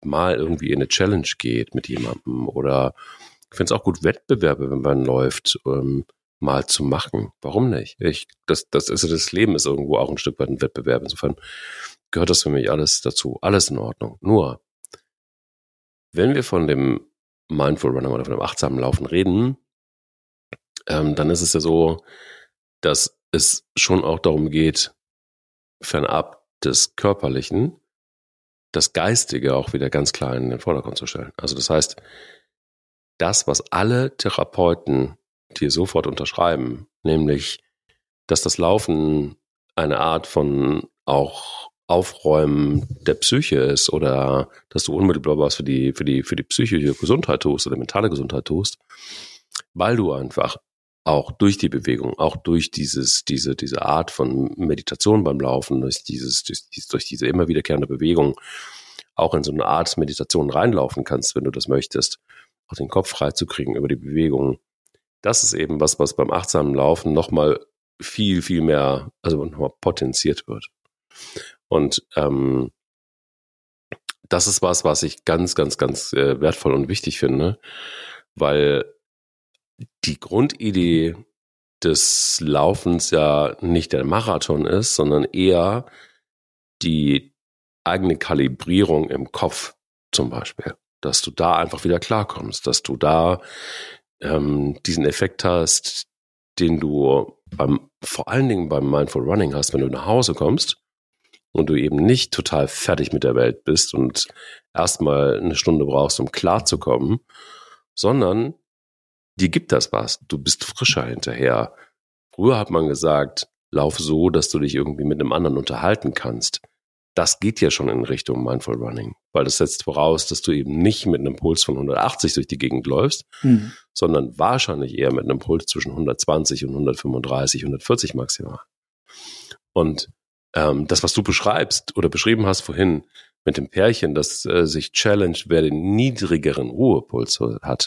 mal irgendwie in eine Challenge geht mit jemandem oder ich finde es auch gut, Wettbewerbe, wenn man läuft, ähm, mal zu machen. Warum nicht? Ich, das, das ist das Leben ist irgendwo auch ein Stück weit ein Wettbewerb. Insofern gehört das für mich alles dazu. Alles in Ordnung. Nur, wenn wir von dem Mindful Running oder von dem achtsamen Laufen reden, ähm, dann ist es ja so, dass es schon auch darum geht, fernab des Körperlichen, das Geistige auch wieder ganz klar in den Vordergrund zu stellen. Also das heißt, das, was alle Therapeuten dir sofort unterschreiben, nämlich, dass das Laufen eine Art von auch Aufräumen der Psyche ist oder dass du unmittelbar was für die, für die, für die psychische Gesundheit tust oder mentale Gesundheit tust, weil du einfach auch durch die Bewegung, auch durch dieses, diese, diese Art von Meditation beim Laufen, durch dieses, durch, durch diese immer wiederkehrende Bewegung auch in so eine Art Meditation reinlaufen kannst, wenn du das möchtest, auch den Kopf frei zu kriegen über die Bewegung. Das ist eben was, was beim achtsamen Laufen nochmal viel, viel mehr, also nochmal potenziert wird. Und ähm, das ist was, was ich ganz, ganz, ganz äh, wertvoll und wichtig finde, weil die Grundidee des Laufens ja nicht der Marathon ist, sondern eher die eigene Kalibrierung im Kopf zum Beispiel. Dass du da einfach wieder klarkommst, dass du da ähm, diesen Effekt hast, den du beim, vor allen Dingen beim Mindful Running hast, wenn du nach Hause kommst und du eben nicht total fertig mit der Welt bist und erstmal eine Stunde brauchst, um klarzukommen, sondern dir gibt das was. Du bist frischer hinterher. Früher hat man gesagt, lauf so, dass du dich irgendwie mit einem anderen unterhalten kannst. Das geht ja schon in Richtung Mindful Running, weil das setzt voraus, dass du eben nicht mit einem Puls von hundertachtzig durch die Gegend läufst, mhm. sondern wahrscheinlich eher mit einem Puls zwischen hundertzwanzig und hundertfünfunddreißig, hundertvierzig maximal. Und ähm, das, was du beschreibst oder beschrieben hast vorhin mit dem Pärchen, das äh, sich challenged, wer den niedrigeren Ruhepuls hat,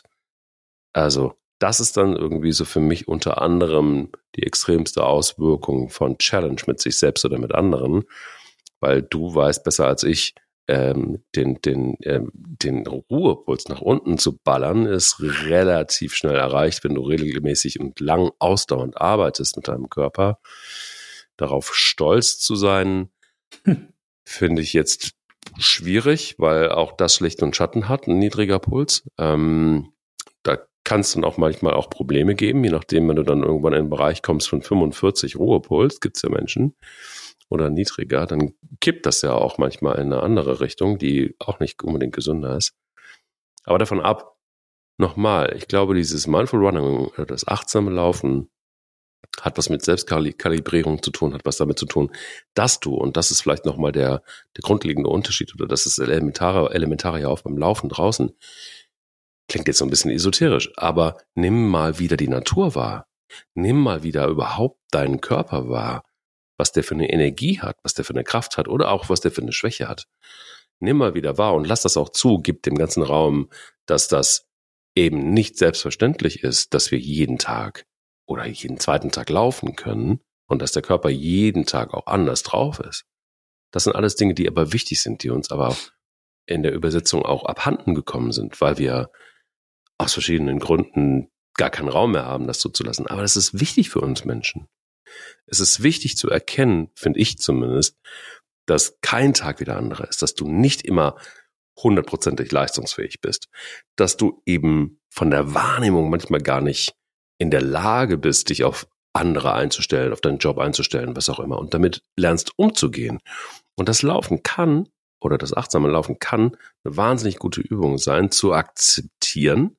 also das ist dann irgendwie so für mich unter anderem die extremste Auswirkung von Challenge mit sich selbst oder mit anderen, weil du weißt besser als ich, ähm, den, den, ähm, den Ruhepuls nach unten zu ballern, ist relativ schnell erreicht, wenn du regelmäßig und lang ausdauernd arbeitest mit deinem Körper. Darauf stolz zu sein, hm. finde ich jetzt schwierig, weil auch das Licht und Schatten hat, ein niedriger Puls. Ähm, da kann es dann auch manchmal auch Probleme geben, je nachdem, wenn du dann irgendwann in den Bereich kommst von fünfundvierzig Ruhepuls, gibt es ja Menschen, oder niedriger, dann kippt das ja auch manchmal in eine andere Richtung, die auch nicht unbedingt gesünder ist. Aber davon ab, nochmal, ich glaube, dieses Mindful Running, das achtsame Laufen, hat was mit Selbstkalibrierung zu tun, hat was damit zu tun, dass du, und das ist vielleicht nochmal der, der grundlegende Unterschied, oder das ist elementare, elementare ja auch beim Laufen draußen, klingt jetzt so ein bisschen esoterisch, aber nimm mal wieder die Natur wahr. Nimm mal wieder überhaupt deinen Körper wahr, was der für eine Energie hat, was der für eine Kraft hat oder auch was der für eine Schwäche hat. Nimm mal wieder wahr und lass das auch zu, gib dem ganzen Raum, dass das eben nicht selbstverständlich ist, dass wir jeden Tag oder jeden zweiten Tag laufen können und dass der Körper jeden Tag auch anders drauf ist. Das sind alles Dinge, die aber wichtig sind, die uns aber in der Übersetzung auch abhanden gekommen sind, weil wir aus verschiedenen Gründen gar keinen Raum mehr haben, das zuzulassen. Aber das ist wichtig für uns Menschen. Es ist wichtig zu erkennen, finde ich zumindest, dass kein Tag wie der andere ist, dass du nicht immer hundertprozentig leistungsfähig bist, dass du eben von der Wahrnehmung manchmal gar nicht in der Lage bist, dich auf andere einzustellen, auf deinen Job einzustellen, was auch immer, und damit lernst umzugehen. Und das Laufen kann, oder das achtsame Laufen kann, eine wahnsinnig gute Übung sein, zu akzeptieren,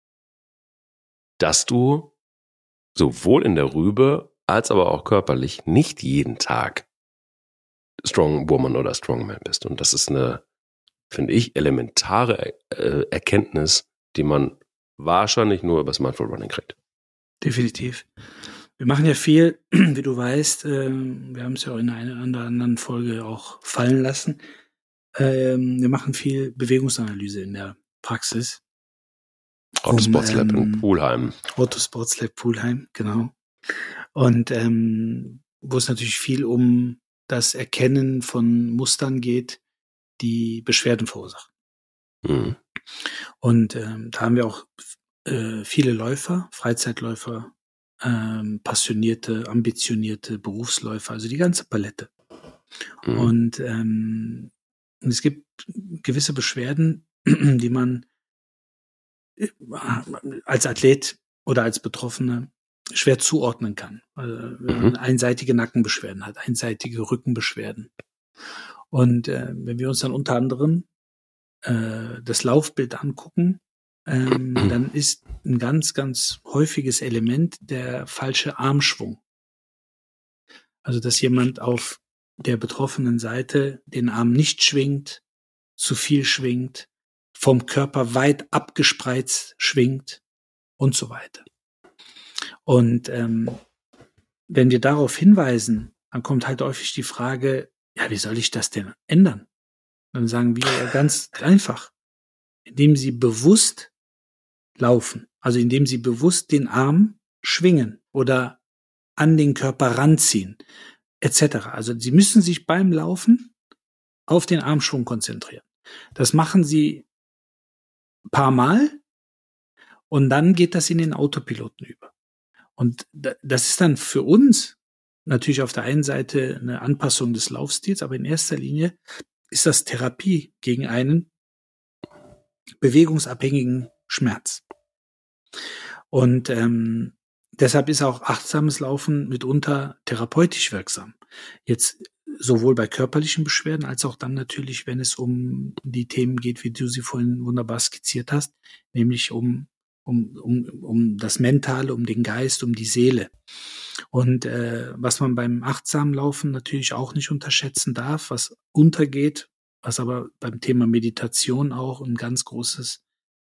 dass du sowohl in der Rübe als aber auch körperlich nicht jeden Tag Strong Woman oder Strong Man bist. Und das ist eine, finde ich, elementare äh, Erkenntnis, die man wahrscheinlich nur über das Mindful Running kriegt. Definitiv. Wir machen ja viel, wie du weißt, äh, wir haben es ja auch in einer oder anderen Folge auch fallen lassen. Ähm, wir machen viel Bewegungsanalyse in der Praxis. Otto Sports Lab um, ähm, in Pulheim. Otto Sports Lab Pulheim, genau. Und ähm, wo es natürlich viel um das Erkennen von Mustern geht, die Beschwerden verursachen. Mhm. Und ähm, da haben wir auch äh, viele Läufer, Freizeitläufer, ähm, passionierte, ambitionierte Berufsläufer, also die ganze Palette. Mhm. Und ähm, es gibt gewisse Beschwerden, die man als Athlet oder als Betroffener schwer zuordnen kann. Also, wenn man Mhm. einseitige Nackenbeschwerden hat, einseitige Rückenbeschwerden. Und äh, wenn wir uns dann unter anderem äh, das Laufbild angucken, ähm, dann ist ein ganz, ganz häufiges Element der falsche Armschwung. Also, dass jemand auf der betroffenen Seite den Arm nicht schwingt, zu viel schwingt, vom Körper weit abgespreizt schwingt und so weiter. Und ähm, wenn wir darauf hinweisen, dann kommt halt häufig die Frage, ja, wie soll ich das denn ändern? Dann sagen wir ja ganz einfach, indem Sie bewusst laufen, also indem Sie bewusst den Arm schwingen oder an den Körper ranziehen, et cetera. Also Sie müssen sich beim Laufen auf den Armschwung konzentrieren. Das machen Sie ein paar Mal und dann geht das in den Autopiloten über. Und das ist dann für uns natürlich auf der einen Seite eine Anpassung des Laufstils, aber in erster Linie ist das Therapie gegen einen bewegungsabhängigen Schmerz. Und ähm, deshalb ist auch achtsames Laufen mitunter therapeutisch wirksam. Jetzt sowohl bei körperlichen Beschwerden als auch dann natürlich, wenn es um die Themen geht, wie du sie vorhin wunderbar skizziert hast, nämlich um um um um das Mentale, um den Geist, um die Seele. Und äh, was man beim achtsamen Laufen natürlich auch nicht unterschätzen darf, was untergeht, was aber beim Thema Meditation auch ein ganz großes,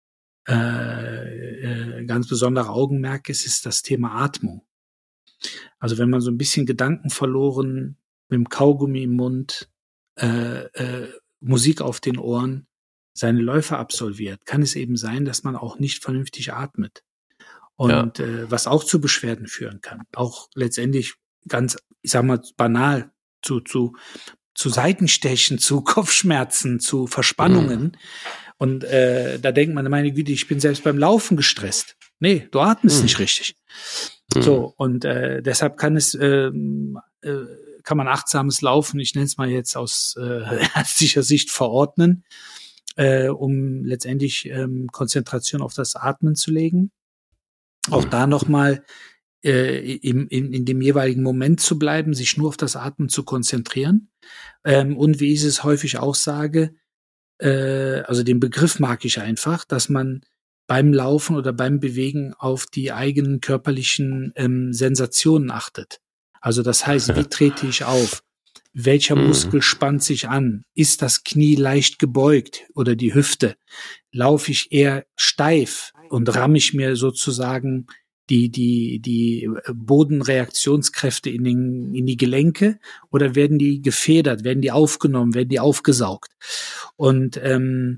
äh, äh, ganz besonderer Augenmerk ist, ist das Thema Atmung. Also wenn man so ein bisschen gedankenverloren mit dem Kaugummi im Mund, äh, äh, Musik auf den Ohren, seine Läufe absolviert, kann es eben sein, dass man auch nicht vernünftig atmet. Und ja. äh, was auch zu Beschwerden führen kann. Auch letztendlich ganz, ich sag mal, banal zu, zu, zu Seitenstechen, zu Kopfschmerzen, zu Verspannungen. Mhm. Und äh, da denkt man, meine Güte, ich bin selbst beim Laufen gestresst. Nee, du atmest mhm. nicht richtig. Mhm. So, und äh, deshalb kann es, äh, äh, kann man achtsames Laufen, ich nenne es mal jetzt aus äh, ärztlicher Sicht verordnen, äh, um letztendlich ähm, Konzentration auf das Atmen zu legen. Auch da nochmal äh, im, in, in dem jeweiligen Moment zu bleiben, sich nur auf das Atmen zu konzentrieren. Ähm, und wie ich es häufig auch sage, äh, also den Begriff mag ich einfach, dass man beim Laufen oder beim Bewegen auf die eigenen körperlichen ähm, Sensationen achtet. Also das heißt, wie trete ich auf? Welcher Muskel spannt sich an? Ist das Knie leicht gebeugt oder die Hüfte? Laufe ich eher steif und ramme ich mir sozusagen die, die, die Bodenreaktionskräfte in den, in die Gelenke oder werden die gefedert, werden die aufgenommen, werden die aufgesaugt? Und, ähm,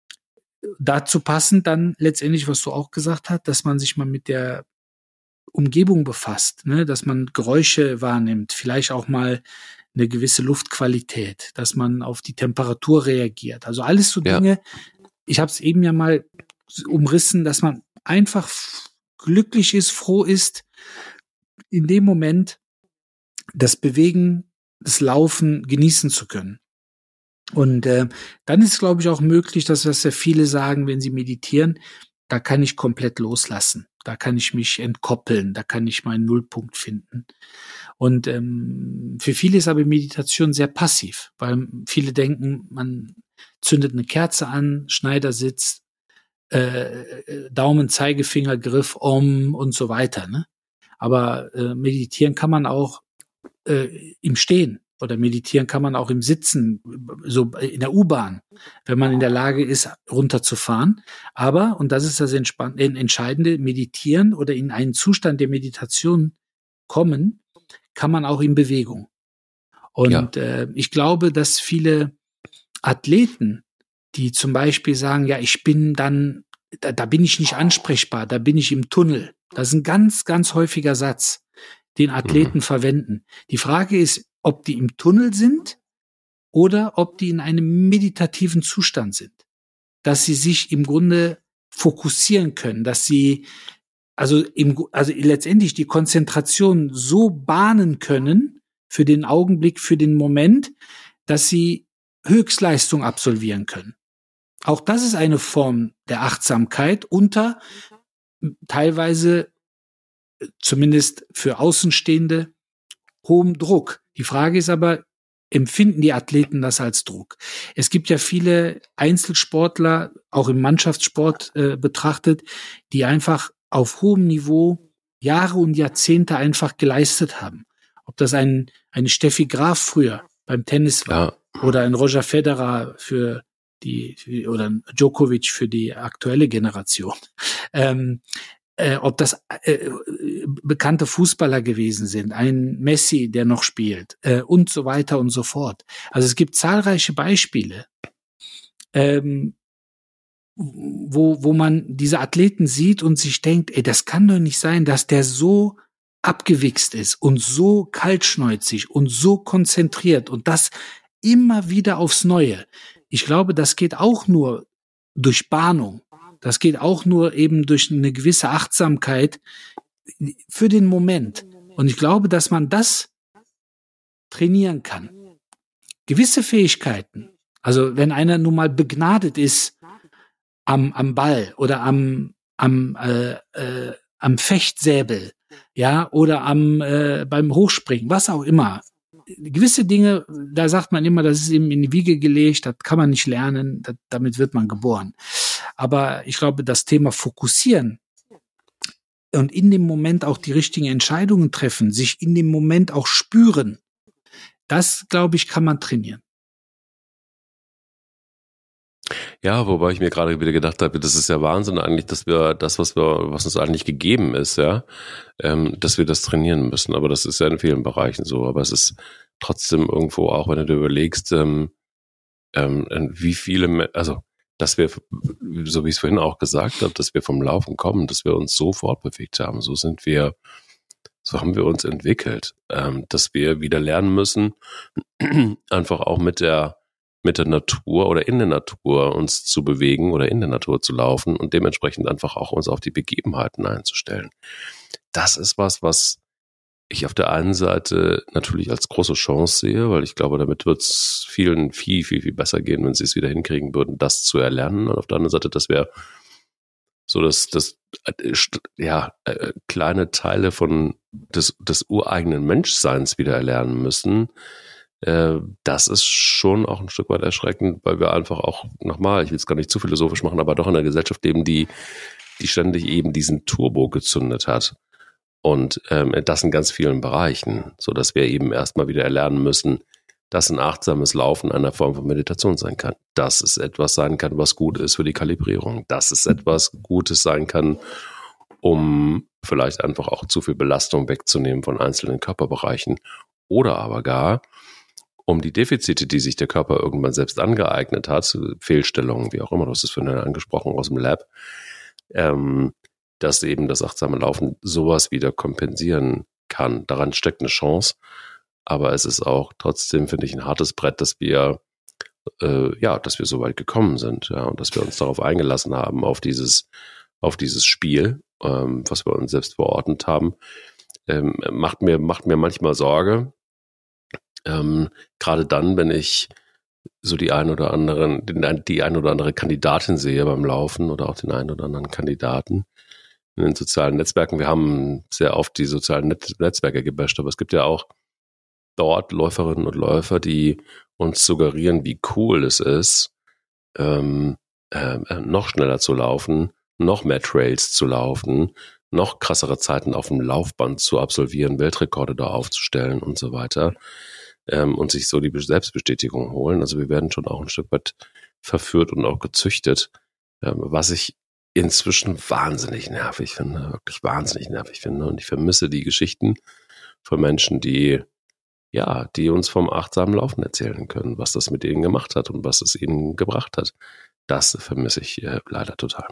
dazu passend dann letztendlich, was du auch gesagt hast, dass man sich mal mit der Umgebung befasst, ne, dass man Geräusche wahrnimmt, vielleicht auch mal eine gewisse Luftqualität, dass man auf die Temperatur reagiert. Also alles so Dinge, ja. Ich habe es eben ja mal umrissen, dass man einfach glücklich ist, froh ist, in dem Moment das Bewegen, das Laufen genießen zu können. Und äh, dann ist, glaube ich, auch möglich, dass was ja viele sagen, wenn sie meditieren, da kann ich komplett loslassen, da kann ich mich entkoppeln, da kann ich meinen Nullpunkt finden. Und ähm, für viele ist aber Meditation sehr passiv, weil viele denken, man zündet eine Kerze an, Schneidersitz, äh, Daumen, Zeigefinger, Griff, Om und so weiter. Ne? Aber äh, meditieren kann man auch äh, im Stehen. Oder meditieren kann man auch im Sitzen, so in der U-Bahn, wenn man in der Lage ist, runterzufahren. Aber, und das ist das Entspann- äh, Entscheidende, meditieren oder in einen Zustand der Meditation kommen, kann man auch in Bewegung. Und ja. äh, ich glaube, dass viele Athleten, die zum Beispiel sagen, ja, ich bin dann, da, da bin ich nicht ansprechbar, da bin ich im Tunnel. Das ist ein ganz, ganz häufiger Satz, den Athleten mhm. verwenden. Die Frage ist, ob die im Tunnel sind oder ob die in einem meditativen Zustand sind. dass sie sich im Grunde fokussieren können, dass sie also im, also letztendlich die Konzentration so bahnen können für den Augenblick, für den Moment, dass sie Höchstleistung absolvieren können. Auch das ist eine Form der Achtsamkeit unter teilweise, zumindest für Außenstehende, hohem Druck. Die Frage ist aber, empfinden die Athleten das als Druck? Es gibt ja viele Einzelsportler, auch im Mannschaftssport äh, betrachtet, die einfach auf hohem Niveau Jahre und Jahrzehnte einfach geleistet haben. Ob das ein eine Steffi Graf früher beim Tennis war ja. oder ein Roger Federer für die für, oder ein Djokovic für die aktuelle Generation. Ähm, äh, ob das äh, bekannte Fußballer gewesen sind, ein Messi, der noch spielt äh, und so weiter und so fort. Also es gibt zahlreiche Beispiele, ähm, wo wo man diese Athleten sieht und sich denkt, ey, das kann doch nicht sein, dass der so abgewichst ist und so kaltschnäuzig und so konzentriert und das immer wieder aufs Neue. Ich glaube, das geht auch nur durch Bahnung. Das geht auch nur eben durch eine gewisse Achtsamkeit für den Moment. Und ich glaube, dass man das trainieren kann. Gewisse Fähigkeiten, also wenn einer nun mal begnadet ist am, am Ball oder am, am, äh, äh, am Fechtsäbel, ja, oder am, äh, beim Hochspringen, was auch immer. Gewisse Dinge, da sagt man immer, das ist ihm in die Wiege gelegt, das kann man nicht lernen, das, damit wird man geboren. Aber ich glaube, das Thema Fokussieren und in dem Moment auch die richtigen Entscheidungen treffen, sich in dem Moment auch spüren, das, glaube ich, kann man trainieren. Ja, wobei ich mir gerade wieder gedacht habe, das ist ja Wahnsinn eigentlich, dass wir das, was wir, was uns eigentlich gegeben ist, ja, ähm, dass wir das trainieren müssen. Aber das ist ja in vielen Bereichen so. Aber es ist trotzdem irgendwo auch, wenn du dir überlegst, ähm, ähm, wie viele, also, dass wir, so wie ich es vorhin auch gesagt habe, dass wir vom Laufen kommen, dass wir uns so fortbewegt haben. So sind wir, so haben wir uns entwickelt, ähm, dass wir wieder lernen müssen, einfach auch mit der mit der Natur oder in der Natur uns zu bewegen oder in der Natur zu laufen und dementsprechend einfach auch uns auf die Begebenheiten einzustellen. Das ist was, was ich auf der einen Seite natürlich als große Chance sehe, weil ich glaube, damit wird es vielen viel, viel, viel besser gehen, wenn sie es wieder hinkriegen würden, das zu erlernen. Und auf der anderen Seite, dass wir so dass das ja kleine Teile von des, des ureigenen Menschseins wieder erlernen müssen. Das ist schon auch ein Stück weit erschreckend, weil wir einfach auch, nochmal, ich will es gar nicht zu philosophisch machen, aber doch in einer Gesellschaft leben, die, die ständig eben diesen Turbo gezündet hat. Und ähm, das in ganz vielen Bereichen, so dass wir eben erstmal wieder erlernen müssen, dass ein achtsames Laufen eine Form von Meditation sein kann. Dass es etwas sein kann, was gut ist für die Kalibrierung. Dass es etwas Gutes sein kann, um vielleicht einfach auch zu viel Belastung wegzunehmen von einzelnen Körperbereichen. Oder aber gar, um die Defizite, die sich der Körper irgendwann selbst angeeignet hat, Fehlstellungen, wie auch immer, du hast es vorhin angesprochen aus dem Lab, ähm, dass eben das achtsame Laufen sowas wieder kompensieren kann. Daran steckt eine Chance, aber es ist auch trotzdem, finde ich, ein hartes Brett, dass wir, äh, ja, dass wir so weit gekommen sind, ja, und dass wir uns darauf eingelassen haben, auf dieses, auf dieses Spiel, ähm, was wir uns selbst verordnet haben, ähm, macht mir, macht mir manchmal Sorge. Ähm, gerade dann, wenn ich so die ein oder anderen, die ein oder andere Kandidatin sehe beim Laufen oder auch den einen oder anderen Kandidaten in den sozialen Netzwerken. Wir haben sehr oft die sozialen Net- Netzwerke gebasht, aber es gibt ja auch dort Läuferinnen und Läufer, die uns suggerieren, wie cool es ist, ähm, äh, noch schneller zu laufen, noch mehr Trails zu laufen, noch krassere Zeiten auf dem Laufband zu absolvieren, Weltrekorde da aufzustellen und so weiter. Ähm, und sich so die Selbstbestätigung holen. Also wir werden schon auch ein Stück weit verführt und auch gezüchtet, ähm, was ich inzwischen wahnsinnig nervig finde, wirklich wahnsinnig nervig finde. Und ich vermisse die Geschichten von Menschen, die ja, die uns vom achtsamen Laufen erzählen können, was das mit ihnen gemacht hat und was es ihnen gebracht hat. Das vermisse ich äh, leider total.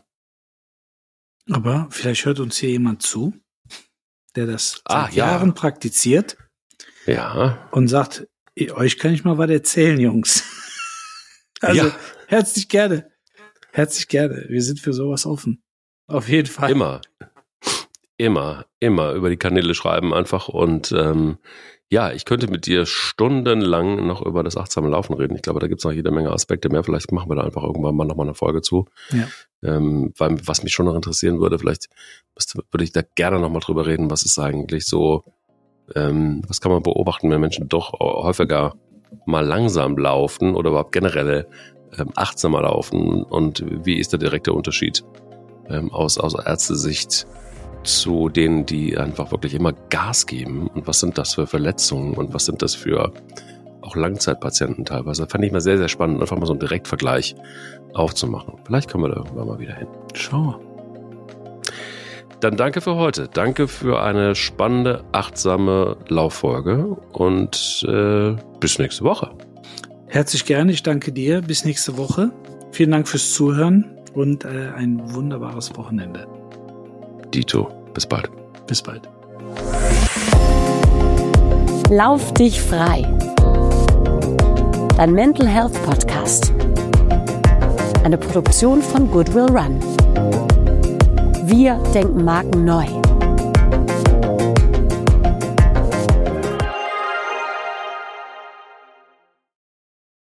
Aber vielleicht hört uns hier jemand zu, der das ah, seit ja. Jahren praktiziert. Ja. Und sagt, euch kann ich mal was erzählen, Jungs. Also, ja. Herzlich gerne. Herzlich gerne. Wir sind für sowas offen. Auf jeden Fall. Immer. Immer, immer über die Kanäle schreiben einfach und ähm, ja, ich könnte mit dir stundenlang noch über das achtsame Laufen reden. Ich glaube, da gibt es noch jede Menge Aspekte mehr. Vielleicht machen wir da einfach irgendwann mal nochmal eine Folge zu. Ja. Ähm, weil, was mich schon noch interessieren würde, vielleicht müsste, würde ich da gerne nochmal drüber reden, was ist eigentlich so, ähm, was kann man beobachten, wenn Menschen doch häufiger mal langsam laufen oder überhaupt generell ähm, achtsamer laufen und wie ist der direkte Unterschied ähm, aus, aus Ärztesicht zu denen, die einfach wirklich immer Gas geben und was sind das für Verletzungen und was sind das für auch Langzeitpatienten teilweise. Das fand ich mal sehr, sehr spannend, einfach mal so einen Direktvergleich aufzumachen. Vielleicht kommen wir da irgendwann mal wieder hin. Schauen wir. Dann danke für heute. Danke für eine spannende, achtsame Lauffolge und äh, bis nächste Woche. Herzlich gerne. Ich danke dir. Bis nächste Woche. Vielen Dank fürs Zuhören und äh, ein wunderbares Wochenende. Dito, bis bald. Bis bald. Lauf dich frei. Dein Mental Health Podcast. Eine Produktion von Goodwill Run. Wir denken Marken neu.